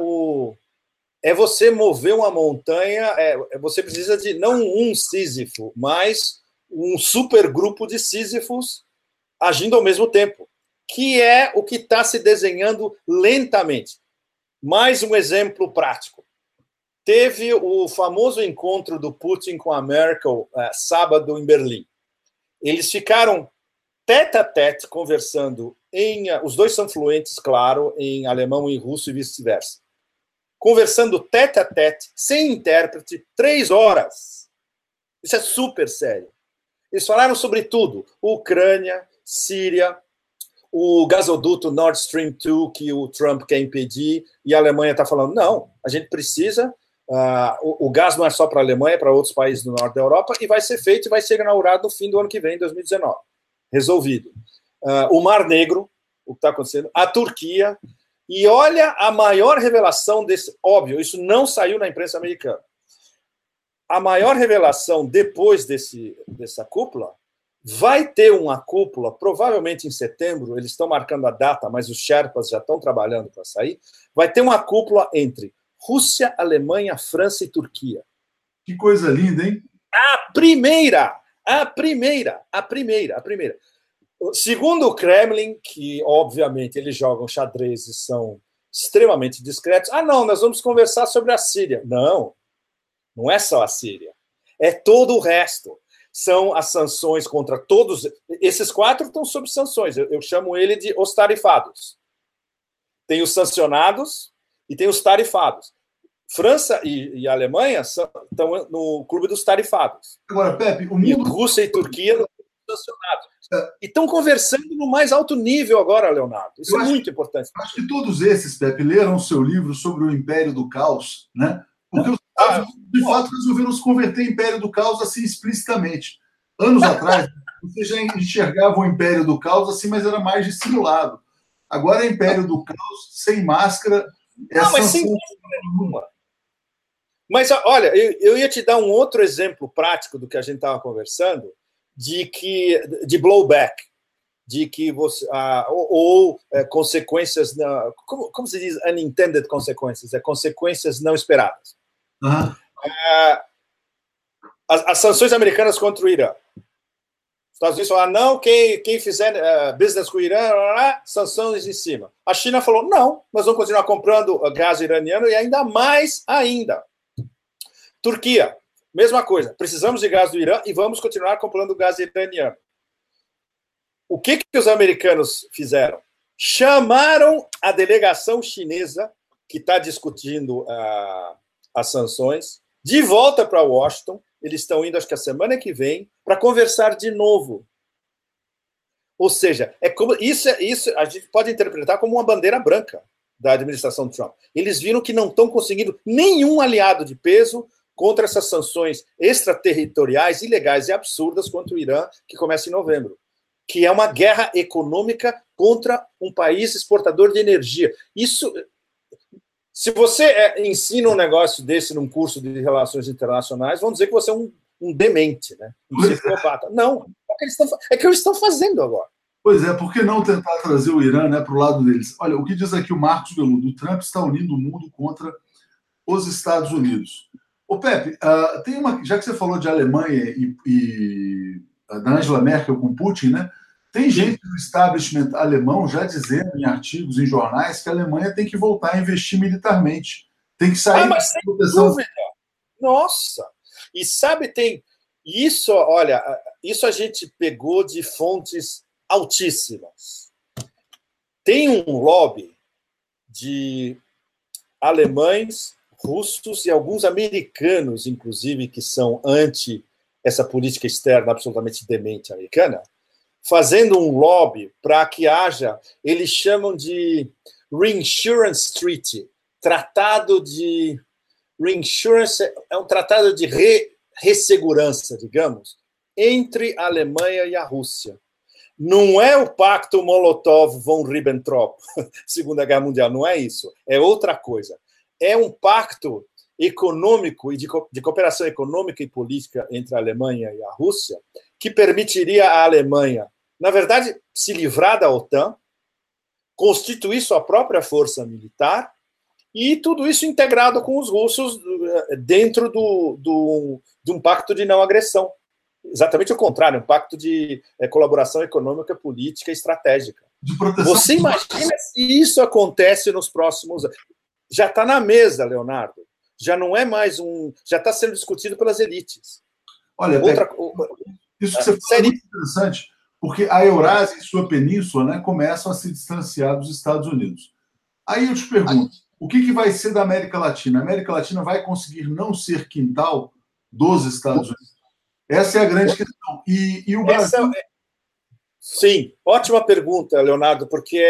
é você mover uma montanha, você precisa de não um Sísifo, mas um supergrupo de Sísifos agindo ao mesmo tempo, que é o que está se desenhando lentamente. Mais um exemplo prático. Teve o famoso encontro do Putin com a Merkel sábado em Berlim. Eles ficaram tete-a-tete conversando os dois são fluentes, claro, em alemão e russo e vice-versa. Conversando tete-a-tete, sem intérprete, 3 horas. Isso é super sério. Eles falaram sobre tudo. Ucrânia, Síria, o gasoduto Nord Stream 2, que o Trump quer impedir, e a Alemanha está falando, não, a gente precisa, o gás não é só para a Alemanha, é para outros países do norte da Europa, e vai ser feito e vai ser inaugurado no fim do ano que vem, 2019. Resolvido. O Mar Negro, o que está acontecendo, a Turquia, e olha a maior revelação desse... Óbvio, isso não saiu na imprensa americana. A maior revelação depois dessa cúpula, vai ter uma cúpula, provavelmente em setembro, eles estão marcando a data, mas os Sherpas já estão trabalhando para sair, vai ter uma cúpula entre Rússia, Alemanha, França e Turquia. Que coisa linda, hein? A primeira. Segundo o Kremlin, que obviamente eles jogam xadrez e são extremamente discretos, não, nós vamos conversar sobre a Síria. Não é só a Síria, é todo o resto. São as sanções contra todos. Esses 4 estão sob sanções, eu chamo ele de os tarifados. Tem os sancionados e tem os tarifados. França e Alemanha estão no clube dos tarifados. Agora, Pepe, e Rússia e Turquia no clube dos sancionados. E estão conversando no mais alto nível agora, Leonardo. Isso é muito importante. Acho que todos esses, Pepe, leram o seu livro sobre o Império do Caos, né? Porque os Estados Unidos, de fato, resolveram se converter em Império do Caos assim explicitamente. Anos atrás, você já enxergava o Império do Caos assim, mas era mais dissimulado. Agora é Império do Caos, sem máscara. Mas sem máscara nenhuma. Mas, olha, eu ia te dar um outro exemplo prático do que a gente estava conversando, de blowback. de que você ou consequências, como se diz, unintended consequências, consequências não esperadas. Uhum. As sanções americanas contra o Irã. Os Estados Unidos falaram, não, quem fizer business com o Irã, sanções em cima. A China falou, não, nós vamos continuar comprando gás iraniano e ainda mais ainda. Turquia, mesma coisa, precisamos de gás do Irã e vamos continuar comprando gás iraniano. O que os americanos fizeram? Chamaram a delegação chinesa, que está discutindo as sanções, de volta para Washington. Eles estão indo, acho que a semana que vem, para conversar de novo. Ou seja, isso a gente pode interpretar como uma bandeira branca da administração Trump. Eles viram que não estão conseguindo nenhum aliado de peso contra essas sanções extraterritoriais, ilegais e absurdas contra o Irã, que começa em novembro, que é uma guerra econômica contra um país exportador de energia. Isso, se você ensina um negócio desse num curso de relações internacionais, vão dizer que você é um demente, né? Um psicopata. Não, é o que eles estão fazendo agora. Pois é, por que não tentar trazer o Irã, né, para o lado deles? Olha, o que diz aqui o Marcos Veludo, o Trump está unindo o mundo contra os Estados Unidos. Ô, Pepe, já que você falou de Alemanha e da Angela Merkel com Putin, né? Tem gente do establishment alemão já dizendo em artigos, em jornais, que a Alemanha tem que voltar a investir militarmente. Tem que sair mas sem dúvida. Nossa! E sabe, isso, olha, isso a gente pegou de fontes altíssimas. Tem um lobby de alemães, russos e alguns americanos, inclusive, que são anti essa política externa absolutamente demente americana, fazendo um lobby para que haja, eles chamam de Reinsurance Treaty, tratado de reinsurance, é um tratado de ressegurança, digamos, entre a Alemanha e a Rússia. Não é o pacto Molotov-von Ribbentrop, Segunda Guerra Mundial, não é isso, é outra coisa. É um pacto econômico e de cooperação econômica e política entre a Alemanha e a Rússia, que permitiria à Alemanha, na verdade, se livrar da OTAN, constituir sua própria força militar, e tudo isso integrado com os russos dentro de um pacto de não agressão. Exatamente o contrário, um pacto de colaboração econômica, política e estratégica. Você imagina se isso acontece nos próximos anos? Já está na mesa, Leonardo. Já não é mais já está sendo discutido pelas elites. Olha, isso que você falou é muito interessante, porque a Eurásia e sua península, né, começam a se distanciar dos Estados Unidos. Aí eu te pergunto, o que vai ser da América Latina? A América Latina vai conseguir não ser quintal dos Estados Unidos? Essa é a grande questão. E o Brasil... Sim, ótima pergunta, Leonardo, porque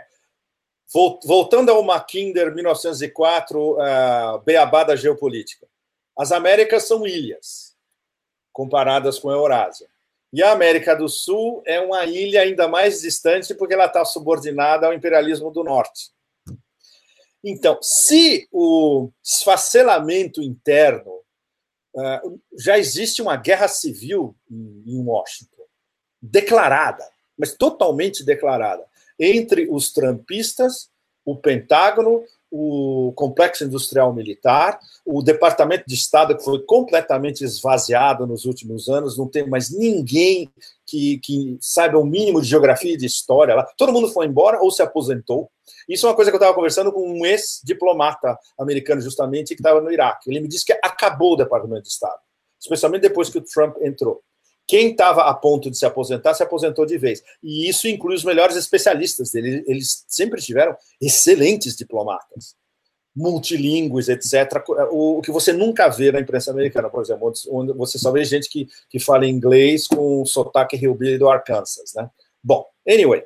voltando ao Mackinder, 1904, beabá da geopolítica. As Américas são ilhas, comparadas com a Eurásia. E a América do Sul é uma ilha ainda mais distante porque ela está subordinada ao imperialismo do Norte. Então, se o esfacelamento interno... já existe uma guerra civil em Washington, declarada, mas totalmente declarada, entre os trumpistas, o Pentágono, o Complexo Industrial Militar, o Departamento de Estado, que foi completamente esvaziado nos últimos anos, não tem mais ninguém que saiba o mínimo de geografia e de história lá. Todo mundo foi embora ou se aposentou. Isso é uma coisa que eu estava conversando com um ex-diplomata americano, justamente, que estava no Iraque. Ele me disse que acabou o Departamento de Estado, especialmente depois que o Trump entrou. Quem estava a ponto de se aposentou de vez. E isso inclui os melhores especialistas dele. Eles sempre tiveram excelentes diplomatas, multilingües, etc. O que você nunca vê na imprensa americana, por exemplo, onde você só vê gente que fala inglês com sotaque hillbilly do Arkansas, né? Bom, anyway,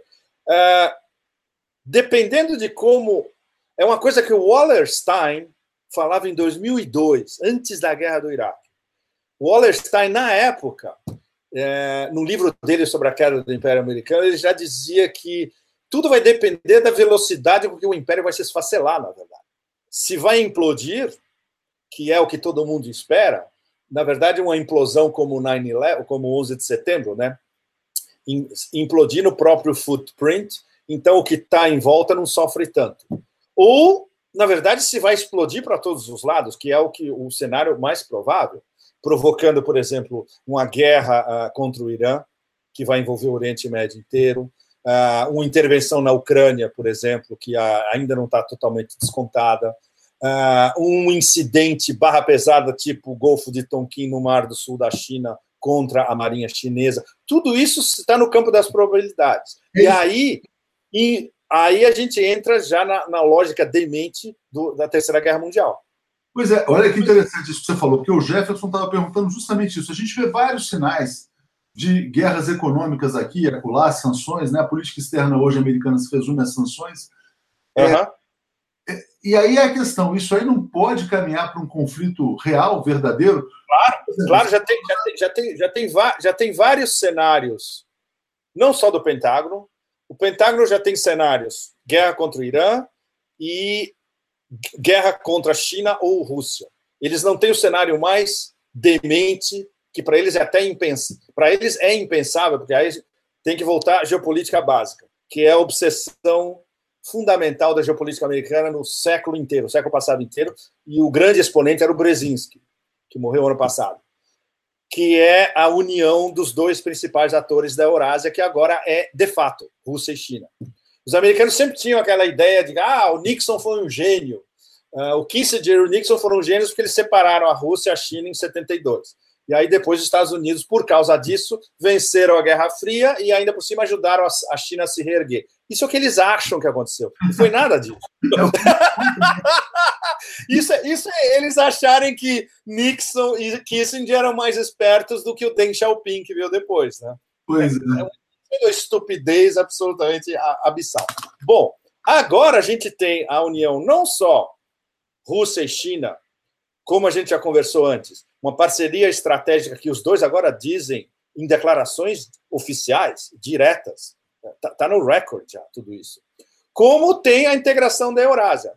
dependendo de como... É uma coisa que o Wallerstein falava em 2002, antes da guerra do Iraque. O Wallerstein, na época... no livro dele sobre a queda do Império Americano, ele já dizia que tudo vai depender da velocidade com que o Império vai se esfacelar, na verdade. Se vai implodir, que é o que todo mundo espera, na verdade, uma implosão como 9/11, como 11 de setembro, né? implodir no próprio footprint, então o que está em volta não sofre tanto. Ou, na verdade, se vai explodir para todos os lados, que é o cenário mais provável, provocando, por exemplo, uma guerra contra o Irã, que vai envolver o Oriente Médio inteiro, uma intervenção na Ucrânia, por exemplo, que ainda não está totalmente descontada, um incidente barra pesada tipo o Golfo de Tonkin no Mar do Sul da China contra a Marinha Chinesa. Tudo isso está no campo das probabilidades. E aí a gente entra já na lógica demente da Terceira Guerra Mundial. Pois é, olha que interessante isso que você falou, porque o Jefferson estava perguntando justamente isso. A gente vê vários sinais de guerras econômicas aqui, acolá, sanções, né? A política externa hoje americana se resume a sanções. E aí a questão, isso aí não pode caminhar para um conflito real, verdadeiro? Claro, já tem vários cenários, não só do Pentágono. O Pentágono já tem cenários: guerra contra o Irã e guerra contra a China ou Rússia. Eles não têm o cenário mais demente, que para eles é até impensável. Para eles é impensável, porque aí tem que voltar à geopolítica básica, que é a obsessão fundamental da geopolítica americana no século inteiro, no século passado inteiro, e o grande exponente era o Brzezinski, que morreu ano passado, que é a união dos dois principais atores da Eurásia, que agora é, de fato, Rússia e China. Os americanos sempre tinham aquela ideia de o Nixon foi um gênio, o Kissinger e o Nixon foram gênios porque eles separaram a Rússia e a China em 72. E aí depois os Estados Unidos, por causa disso, venceram a Guerra Fria e ainda por cima ajudaram a China a se reerguer. Isso é o que eles acham que aconteceu. Não foi nada disso. Isso eles acharem que Nixon e Kissinger eram mais espertos do que o Deng Xiaoping, que veio depois, né? Pois É uma estupidez absolutamente abissal. Bom, agora a gente tem a união não só Rússia e China, como a gente já conversou antes, uma parceria estratégica que os dois agora dizem em declarações oficiais, diretas. Está no recorde já, tudo isso. Como tem a integração da Eurásia.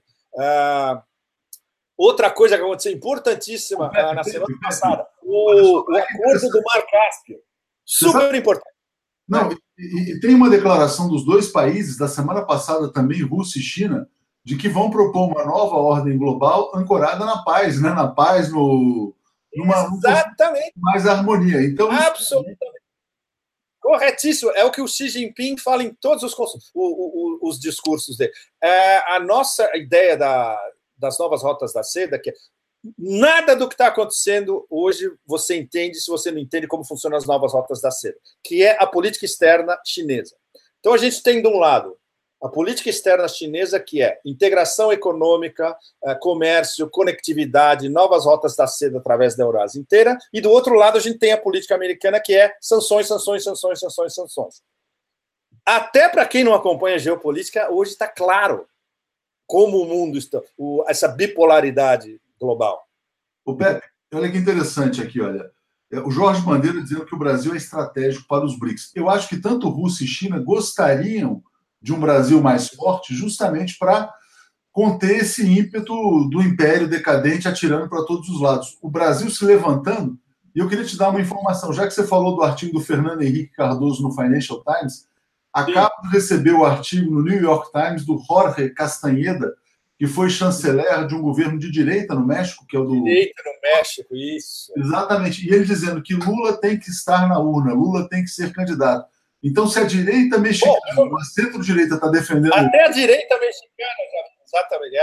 Outra coisa que aconteceu importantíssima na semana passada, o acordo do Mar Cáspio. Super importante. Não, e tem uma declaração dos dois países, da semana passada também, Rússia e China, de que vão propor uma nova ordem global ancorada na paz, né? Na paz, Exatamente. mais harmonia. Então, absolutamente. Corretíssimo. É o que o Xi Jinping fala em todos os discursos dele. A nossa ideia das novas rotas da seda, que nada do que está acontecendo hoje você entende se você não entende como funcionam as novas rotas da seda, que é a política externa chinesa. Então, a gente tem, de um lado, a política externa chinesa, que é integração econômica, comércio, conectividade, novas rotas da seda através da Eurásia inteira, e do outro lado a gente tem a política americana, que é sanções, sanções, sanções, sanções, sanções. Até para quem não acompanha a geopolítica, hoje está claro como o mundo está, essa bipolaridade global. O Pepe, olha que interessante aqui, olha. O Jorge Bandeira dizendo que o Brasil é estratégico para os BRICS. Eu acho que tanto Rússia e China gostariam de um Brasil mais forte, justamente para conter esse ímpeto do império decadente atirando para todos os lados. O Brasil se levantando, e eu queria te dar uma informação, já que você falou do artigo do Fernando Henrique Cardoso no Financial Times, acabo de receber o artigo no New York Times do Jorge Castaneda, que foi chanceler de um governo de direita no México, que é o do... Direita no México, isso. Exatamente. E ele dizendo que Lula tem que estar na urna, Lula tem que ser candidato. Então, se a direita mexicana, a centro-direita está defendendo... Até a direita mexicana, exatamente.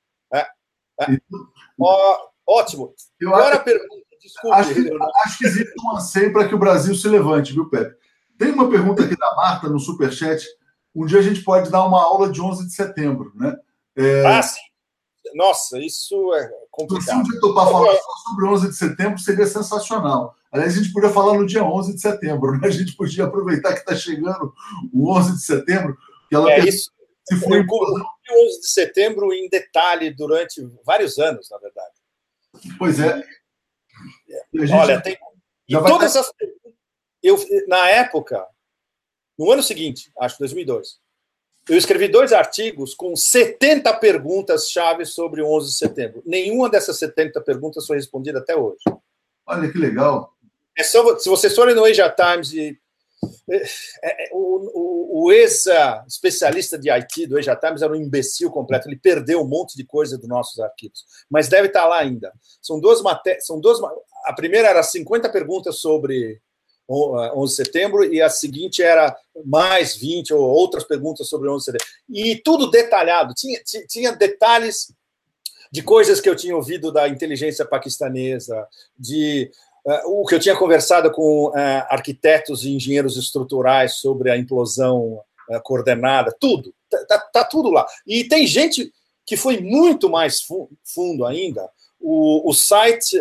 Ótimo. Agora a pergunta, desculpe. Acho que existe um anseio para que o Brasil se levante, viu, Pepe? Tem uma pergunta aqui da Marta no Superchat. Um dia a gente pode dar uma aula de 11 de setembro, né? Sim. Nossa, isso é complicado. Se um dia topar falar só sobre 11 de setembro, seria sensacional. Aliás, a gente podia falar no dia 11 de setembro, né? A gente podia aproveitar que está chegando o 11 de setembro. Que ela isso. Se for o 11 de setembro em detalhe durante vários anos, na verdade. Pois é. Olha, tem... E todas essas perguntas... na época, no ano seguinte, acho que 2002, eu escrevi 2 artigos com 70 perguntas-chave sobre o 11 de setembro. Nenhuma dessas 70 perguntas foi respondida até hoje. Olha que legal. Se vocês forem no Asia Times O ex-especialista de IT do Asia Times era um imbecil completo. Ele perdeu um monte de coisa dos nossos arquivos, mas deve estar lá ainda. São duas matérias. A primeira era 50 perguntas sobre 11 de setembro e a seguinte era mais 20 ou outras perguntas sobre 11 de setembro. E tudo detalhado. Tinha detalhes de coisas que eu tinha ouvido da inteligência paquistanesa, o que eu tinha conversado com arquitetos e engenheiros estruturais sobre a implosão coordenada, tudo. Tá tudo lá. E tem gente que foi muito mais fundo ainda. O site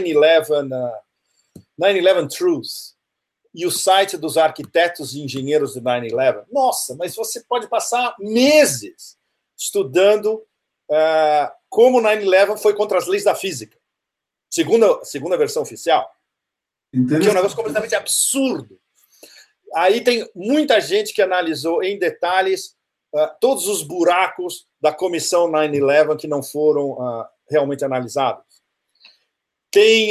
9/11 Truth e o site dos arquitetos e engenheiros do 9/11. Nossa, mas você pode passar meses estudando como 9/11 foi contra as leis da física. Segunda versão oficial. Que é um negócio completamente absurdo. Aí tem muita gente que analisou em detalhes todos os buracos da comissão 9/11 que não foram realmente analisados. Tem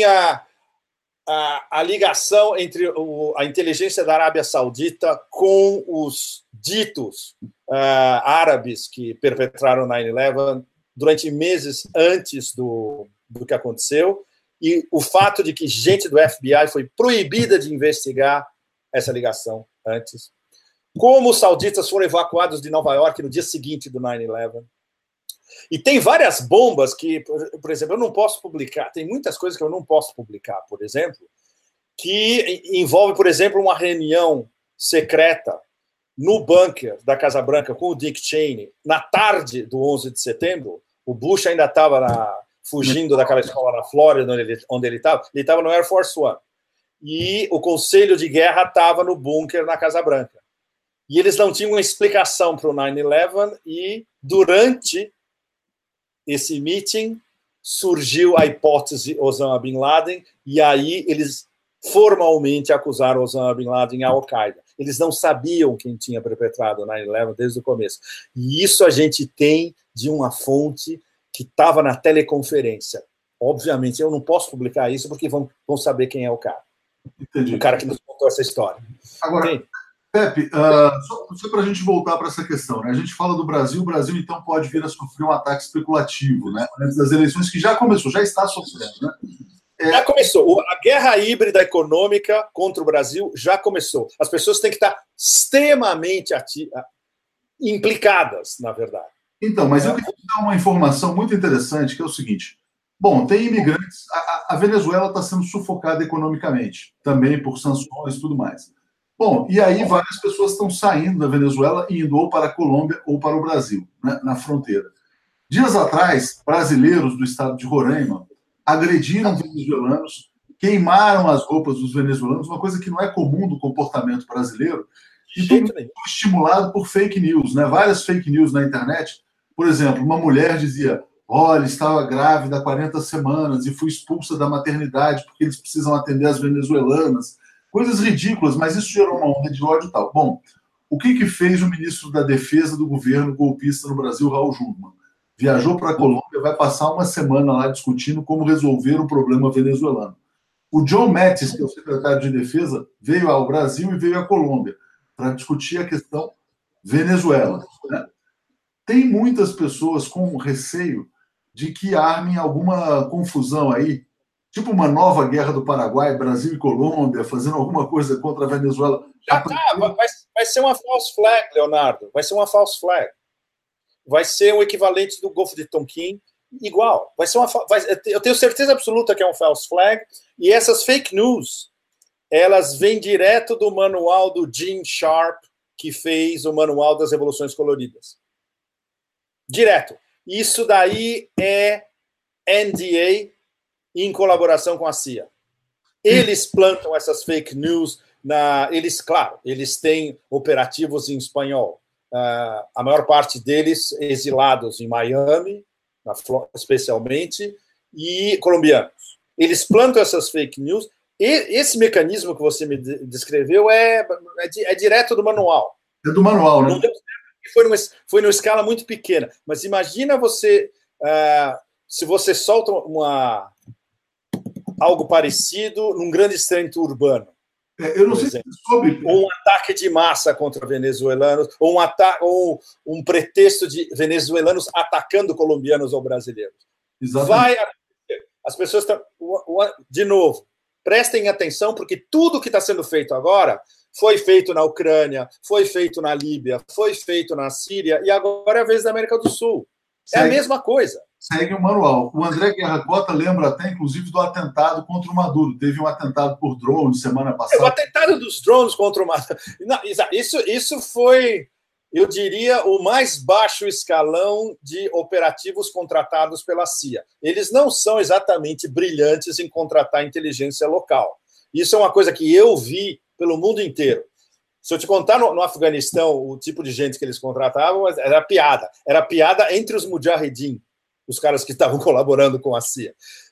a ligação entre a inteligência da Arábia Saudita com os ditos árabes que perpetraram 9/11 durante meses antes do que aconteceu, e o fato de que gente do FBI foi proibida de investigar essa ligação antes. Como os sauditas foram evacuados de Nova York no dia seguinte do 9/11. E tem várias bombas que, por exemplo, eu não posso publicar. Tem muitas coisas que eu não posso publicar, por exemplo, que envolve, por exemplo, uma reunião secreta no bunker da Casa Branca com o Dick Cheney, na tarde do 11 de setembro. O Bush ainda estava fugindo daquela escola na Flórida, onde ele estava. Ele estava no Air Force One. E o Conselho de Guerra estava no bunker na Casa Branca. E eles não tinham uma explicação para o 9/11, e durante esse meeting surgiu a hipótese Osama Bin Laden, e aí eles formalmente acusaram Osama Bin Laden e a Al-Qaeda. Eles não sabiam quem tinha perpetrado o 9/11 desde o começo. E isso a gente tem de uma fonte que estava na teleconferência. Obviamente, eu não posso publicar isso porque vão saber quem é o cara. Entendi. O cara que nos contou essa história. Agora, entendi. Pepe, só para a gente voltar para essa questão, né? A gente fala do Brasil, o Brasil então pode vir a sofrer um ataque especulativo, né? Antes das eleições, que já começou, já está sofrendo, né? Já começou. A guerra híbrida econômica contra o Brasil já começou. As pessoas têm que estar extremamente implicadas, na verdade. Então, mas eu queria dar uma informação muito interessante, que é o seguinte. Bom, tem imigrantes. A Venezuela está sendo sufocada economicamente, também por sanções e tudo mais. Bom, e aí várias pessoas estão saindo da Venezuela e indo ou para a Colômbia ou para o Brasil, né, na fronteira. Dias atrás, brasileiros do estado de Roraima agrediram venezuelanos, queimaram as roupas dos venezuelanos, uma coisa que não é comum do comportamento brasileiro, e tudo estimulado por fake news, né? Várias fake news na internet. Por exemplo, uma mulher dizia: olha, estava grávida há 40 semanas e fui expulsa da maternidade porque eles precisam atender as venezuelanas. Coisas ridículas, mas isso gerou uma onda de ódio e tal. Bom, o que fez o ministro da Defesa do governo golpista no Brasil, Raul Jungmann? Viajou para a Colômbia, vai passar uma semana lá discutindo como resolver o problema venezuelano. O John Mattis, que é o secretário de Defesa, veio ao Brasil e veio à Colômbia para discutir a questão Venezuela, né? Tem muitas pessoas com receio de que armem alguma confusão aí, tipo uma nova guerra do Paraguai, Brasil e Colômbia, fazendo alguma coisa contra a Venezuela. Já vai ser uma false flag, Leonardo. Vai ser uma false flag. Vai ser o equivalente do Golfo de Tonkin, igual. Eu tenho certeza absoluta que é um false flag. E essas fake news, elas vêm direto do manual do Gene Sharp, que fez o Manual das Revoluções Coloridas. Direto. Isso daí é NDA em colaboração com a CIA. Eles plantam essas fake news. Eles têm operativos em espanhol. A maior parte deles exilados em Miami, especialmente, e colombianos. Eles plantam essas fake news. E esse mecanismo que você me descreveu é direto do manual. É do manual, né? Não deu certo, foi numa escala muito pequena. Mas imagina você, se você solta algo parecido num grande centro urbano. Eu não sei se soube. Ou um ataque de massa contra venezuelanos, ou um pretexto de venezuelanos atacando colombianos ou brasileiros. Exatamente. As pessoas estão... De novo, prestem atenção, porque tudo que está sendo feito agora foi feito na Ucrânia, foi feito na Líbia, foi feito na Síria, e agora é a vez da América do Sul. É a mesma coisa. Segue o manual. O André Guerra Cota lembra até, inclusive, do atentado contra o Maduro. Teve um atentado por drone semana passada. O atentado dos drones contra o Maduro. Isso foi, eu diria, o mais baixo escalão de operativos contratados pela CIA. Eles não são exatamente brilhantes em contratar inteligência local. Isso é uma coisa que eu vi pelo mundo inteiro. Se eu te contar no Afeganistão o tipo de gente que eles contratavam, era piada. Era piada entre os mujahideen, os caras que estavam colaborando com a CIA.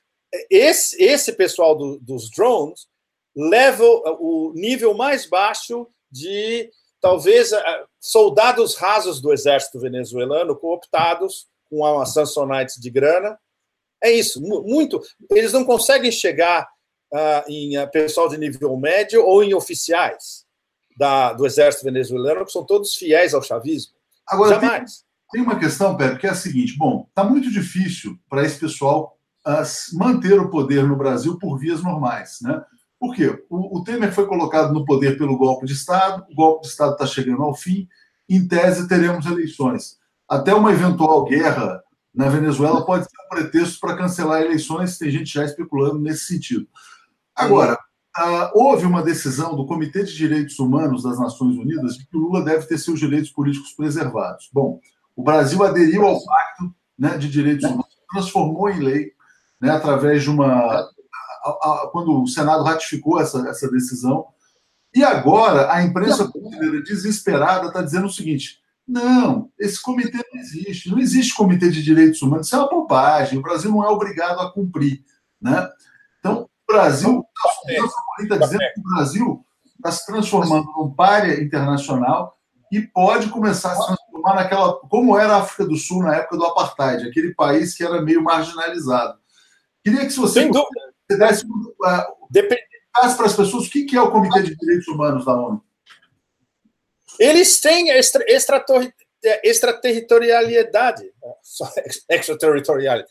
Esse pessoal dos drones leva o nível mais baixo de, talvez, soldados rasos do exército venezuelano cooptados com uma Samsonite de grana. É isso, muito. Eles não conseguem chegar em pessoal de nível médio ou em oficiais do exército venezuelano, que são todos fiéis ao chavismo. Agora, jamais. Tem uma questão, Pedro, que é a seguinte. Bom, está muito difícil para esse pessoal manter o poder no Brasil por vias normais, né? Por quê? O Temer foi colocado no poder pelo golpe de Estado, o golpe de Estado está chegando ao fim, em tese teremos eleições. Até uma eventual guerra na Venezuela pode ser um pretexto para cancelar eleições, tem gente já especulando nesse sentido. Agora, houve uma decisão do Comitê de Direitos Humanos das Nações Unidas de que o Lula deve ter seus direitos políticos preservados. Bom, o Brasil aderiu ao Pacto, né, de Direitos Humanos, transformou em lei, né, através de uma... quando o Senado ratificou essa decisão. E agora a imprensa brasileira desesperada está dizendo o seguinte: não, esse comitê não existe comitê de direitos humanos, isso é uma bobagem, o Brasil não é obrigado a cumprir, né? Então, o Brasil está dizendo que o Brasil está se transformando num pária internacional e pode começar a se transformar naquela... como era a África do Sul na época do Apartheid, aquele país que era meio marginalizado. Queria que você desse para as pessoas o que é o Comitê de Direitos Humanos da ONU. Eles têm extraterritorialidade. Extraterritorialidade.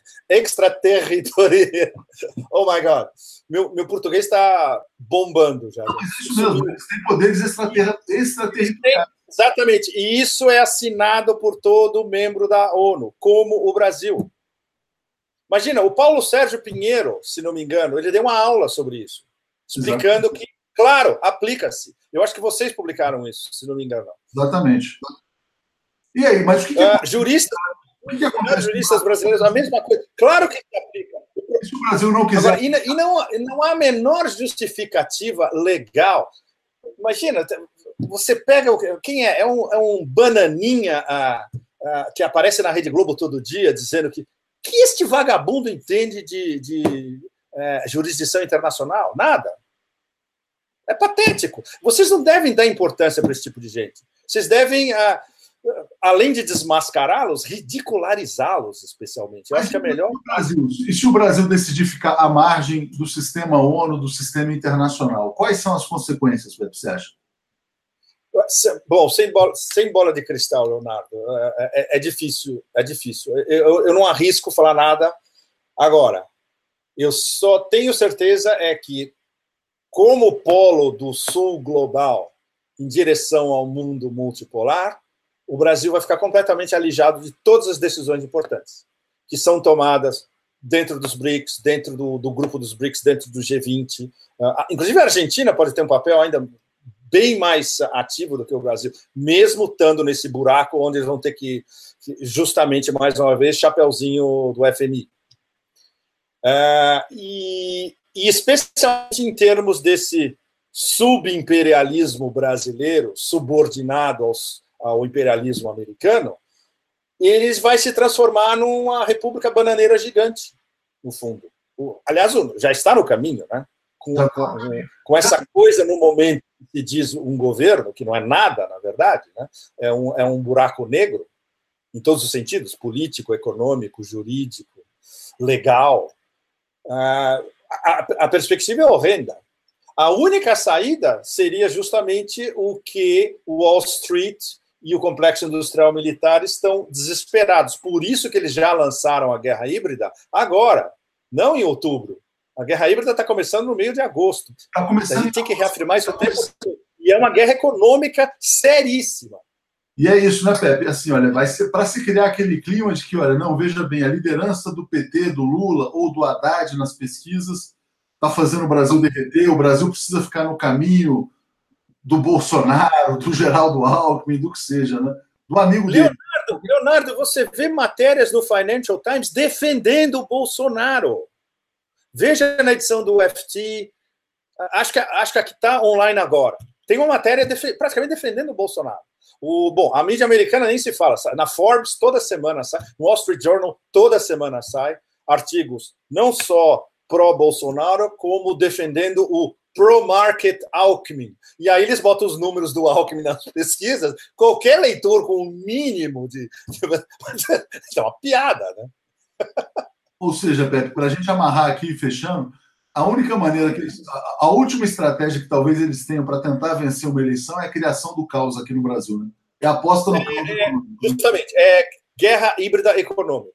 Oh, my God. Meu português está bombando já. Isso mesmo, eles têm poderes extraterritoriais. Exatamente. E isso é assinado por todo membro da ONU, como o Brasil. Imagina, o Paulo Sérgio Pinheiro, se não me engano, ele deu uma aula sobre isso, explicando que, claro, aplica-se. Eu acho que vocês publicaram isso, se não me engano. Exatamente. E aí, mas o que acontece? Juristas brasileiros, a mesma coisa. Claro que se aplica. Se o Brasil não quiser... Agora, e não há a menor justificativa legal. Imagina, você pega... Quem é? É um bananinha que aparece na Rede Globo todo dia, dizendo que este vagabundo entende de jurisdição internacional? Nada. É patético. Vocês não devem dar importância para esse tipo de gente. Vocês devem, além de desmascará-los, ridicularizá-los, especialmente. Eu acho que é melhor... E se o Brasil decidir ficar à margem do sistema ONU, do sistema internacional, quais são as consequências, você acha? Bom, sem bola de cristal, Leonardo, é difícil. Eu não arrisco falar nada agora. Eu só tenho certeza que, como polo do sul global em direção ao mundo multipolar, o Brasil vai ficar completamente alijado de todas as decisões importantes que são tomadas dentro dos BRICS, dentro do grupo dos BRICS, dentro do G20. Inclusive, a Argentina pode ter um papel ainda bem mais ativo do que o Brasil, mesmo estando nesse buraco onde eles vão ter que justamente, mais uma vez, chapeuzinho do FMI. E especialmente em termos desse subimperialismo brasileiro, subordinado ao imperialismo americano, eles vai se transformar numa república bananeira gigante, no fundo. Aliás, já está no caminho, né? Com essa coisa no momento que diz um governo, que não é nada, na verdade, né? É um buraco negro, em todos os sentidos, político, econômico, jurídico, legal. A perspectiva é horrenda. A única saída seria justamente o que o Wall Street e o complexo industrial militar estão desesperados. Por isso que eles já lançaram a guerra híbrida agora, não em outubro. A guerra híbrida está começando no meio de agosto. Tá começando. A gente tem que reafirmar isso o tempo todo. E é uma guerra econômica seríssima. E é isso, né, Pepe? Assim, olha, vai ser para se criar aquele clima de que, olha, não, veja bem, a liderança do PT, do Lula ou do Haddad nas pesquisas está fazendo o Brasil derreter, o Brasil precisa ficar no caminho do Bolsonaro, do Geraldo Alckmin, do que seja, né? Do amigo dele. Leonardo, você vê matérias no Financial Times defendendo o Bolsonaro. Veja na edição do FT, acho que aqui está online agora. Tem uma matéria praticamente defendendo o Bolsonaro. Bom, a mídia americana nem se fala. Na Forbes, toda semana sai. No Wall Street Journal, toda semana sai artigos não só pró-Bolsonaro, como defendendo o pro-market Alckmin. E aí eles botam os números do Alckmin nas pesquisas. Qualquer leitor com o mínimo de... É uma piada, né? Ou seja, Pepe, para a gente amarrar aqui e fechando, a única maneira que a última estratégia que talvez eles tenham para tentar vencer uma eleição é a criação do caos aqui no Brasil, né? É a aposta no caos econômico. Justamente, é guerra híbrida econômica.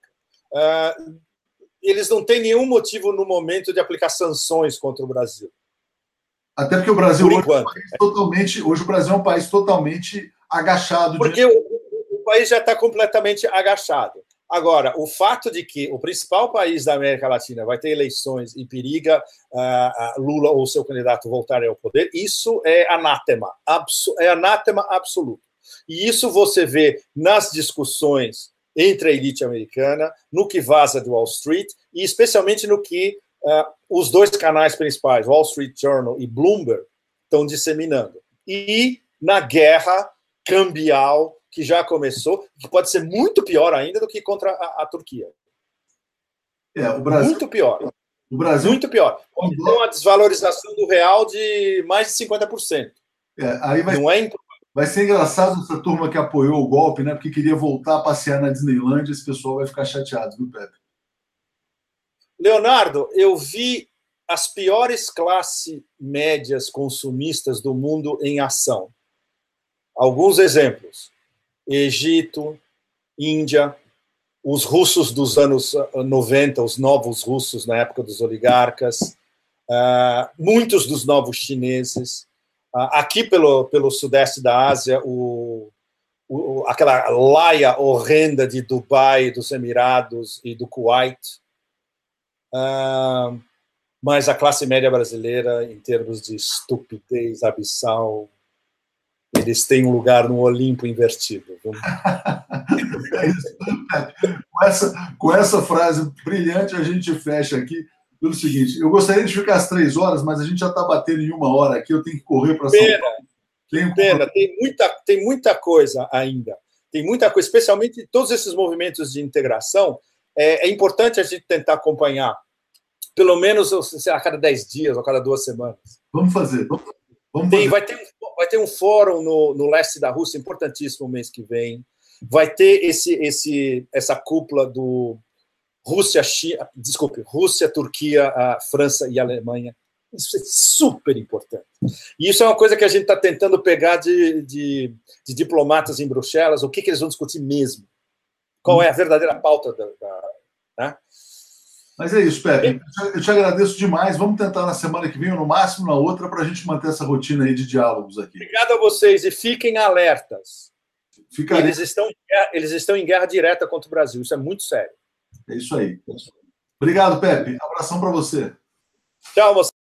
Eles não têm nenhum motivo no momento de aplicar sanções contra o Brasil. Até porque o Brasil hoje o Brasil é um país totalmente agachado. Porque o país já está completamente agachado. Agora, o fato de que o principal país da América Latina vai ter eleições e periga Lula ou seu candidato voltarem ao poder, isso é anátema absoluto. E isso você vê nas discussões entre a elite americana, no que vaza do Wall Street, e especialmente no que os dois canais principais, Wall Street Journal e Bloomberg, estão disseminando. E na guerra cambial que já começou, que pode ser muito pior ainda do que contra a Turquia. O Brasil, muito pior. O Brasil, muito pior. Pode ter uma desvalorização do real de mais de 50%. Aí vai ser engraçado essa turma que apoiou o golpe, né? Porque queria voltar a passear na Disneylândia, esse pessoal vai ficar chateado, viu, Pepe? Leonardo, eu vi as piores classes médias consumistas do mundo em ação. Alguns exemplos. Egito, Índia, os russos dos anos 90, os novos russos na época dos oligarcas, muitos dos novos chineses. Aqui pelo sudeste da Ásia, aquela laia horrenda de Dubai, dos Emirados e do Kuwait. Mas a classe média brasileira, em termos de estupidez abissal, eles têm um lugar no Olimpo invertido. É isso. Com essa frase brilhante, a gente fecha aqui pelo seguinte: eu gostaria de ficar às 3 horas, mas a gente já está batendo em 1 hora aqui, eu tenho que correr para São Paulo. Pena, tem muita coisa ainda. Tem muita coisa, especialmente todos esses movimentos de integração. É importante a gente tentar acompanhar, pelo menos a cada 10 dias ou a cada 2 semanas. Vamos fazer. Vai ter um fórum no leste da Rússia importantíssimo no mês que vem. Vai ter essa cúpula do Rússia, Turquia, França e Alemanha. Isso é super importante. E isso é uma coisa que a gente está tentando pegar de diplomatas em Bruxelas, o que eles vão discutir mesmo. Qual é a verdadeira pauta né? Mas é isso, Pepe. Eu te agradeço demais. Vamos tentar na semana que vem, ou no máximo na outra, para a gente manter essa rotina aí de diálogos aqui. Obrigado a vocês e fiquem alertas. Eles estão em guerra direta contra o Brasil. Isso é muito sério. É isso aí. Obrigado, Pepe. Abração para você. Tchau, você.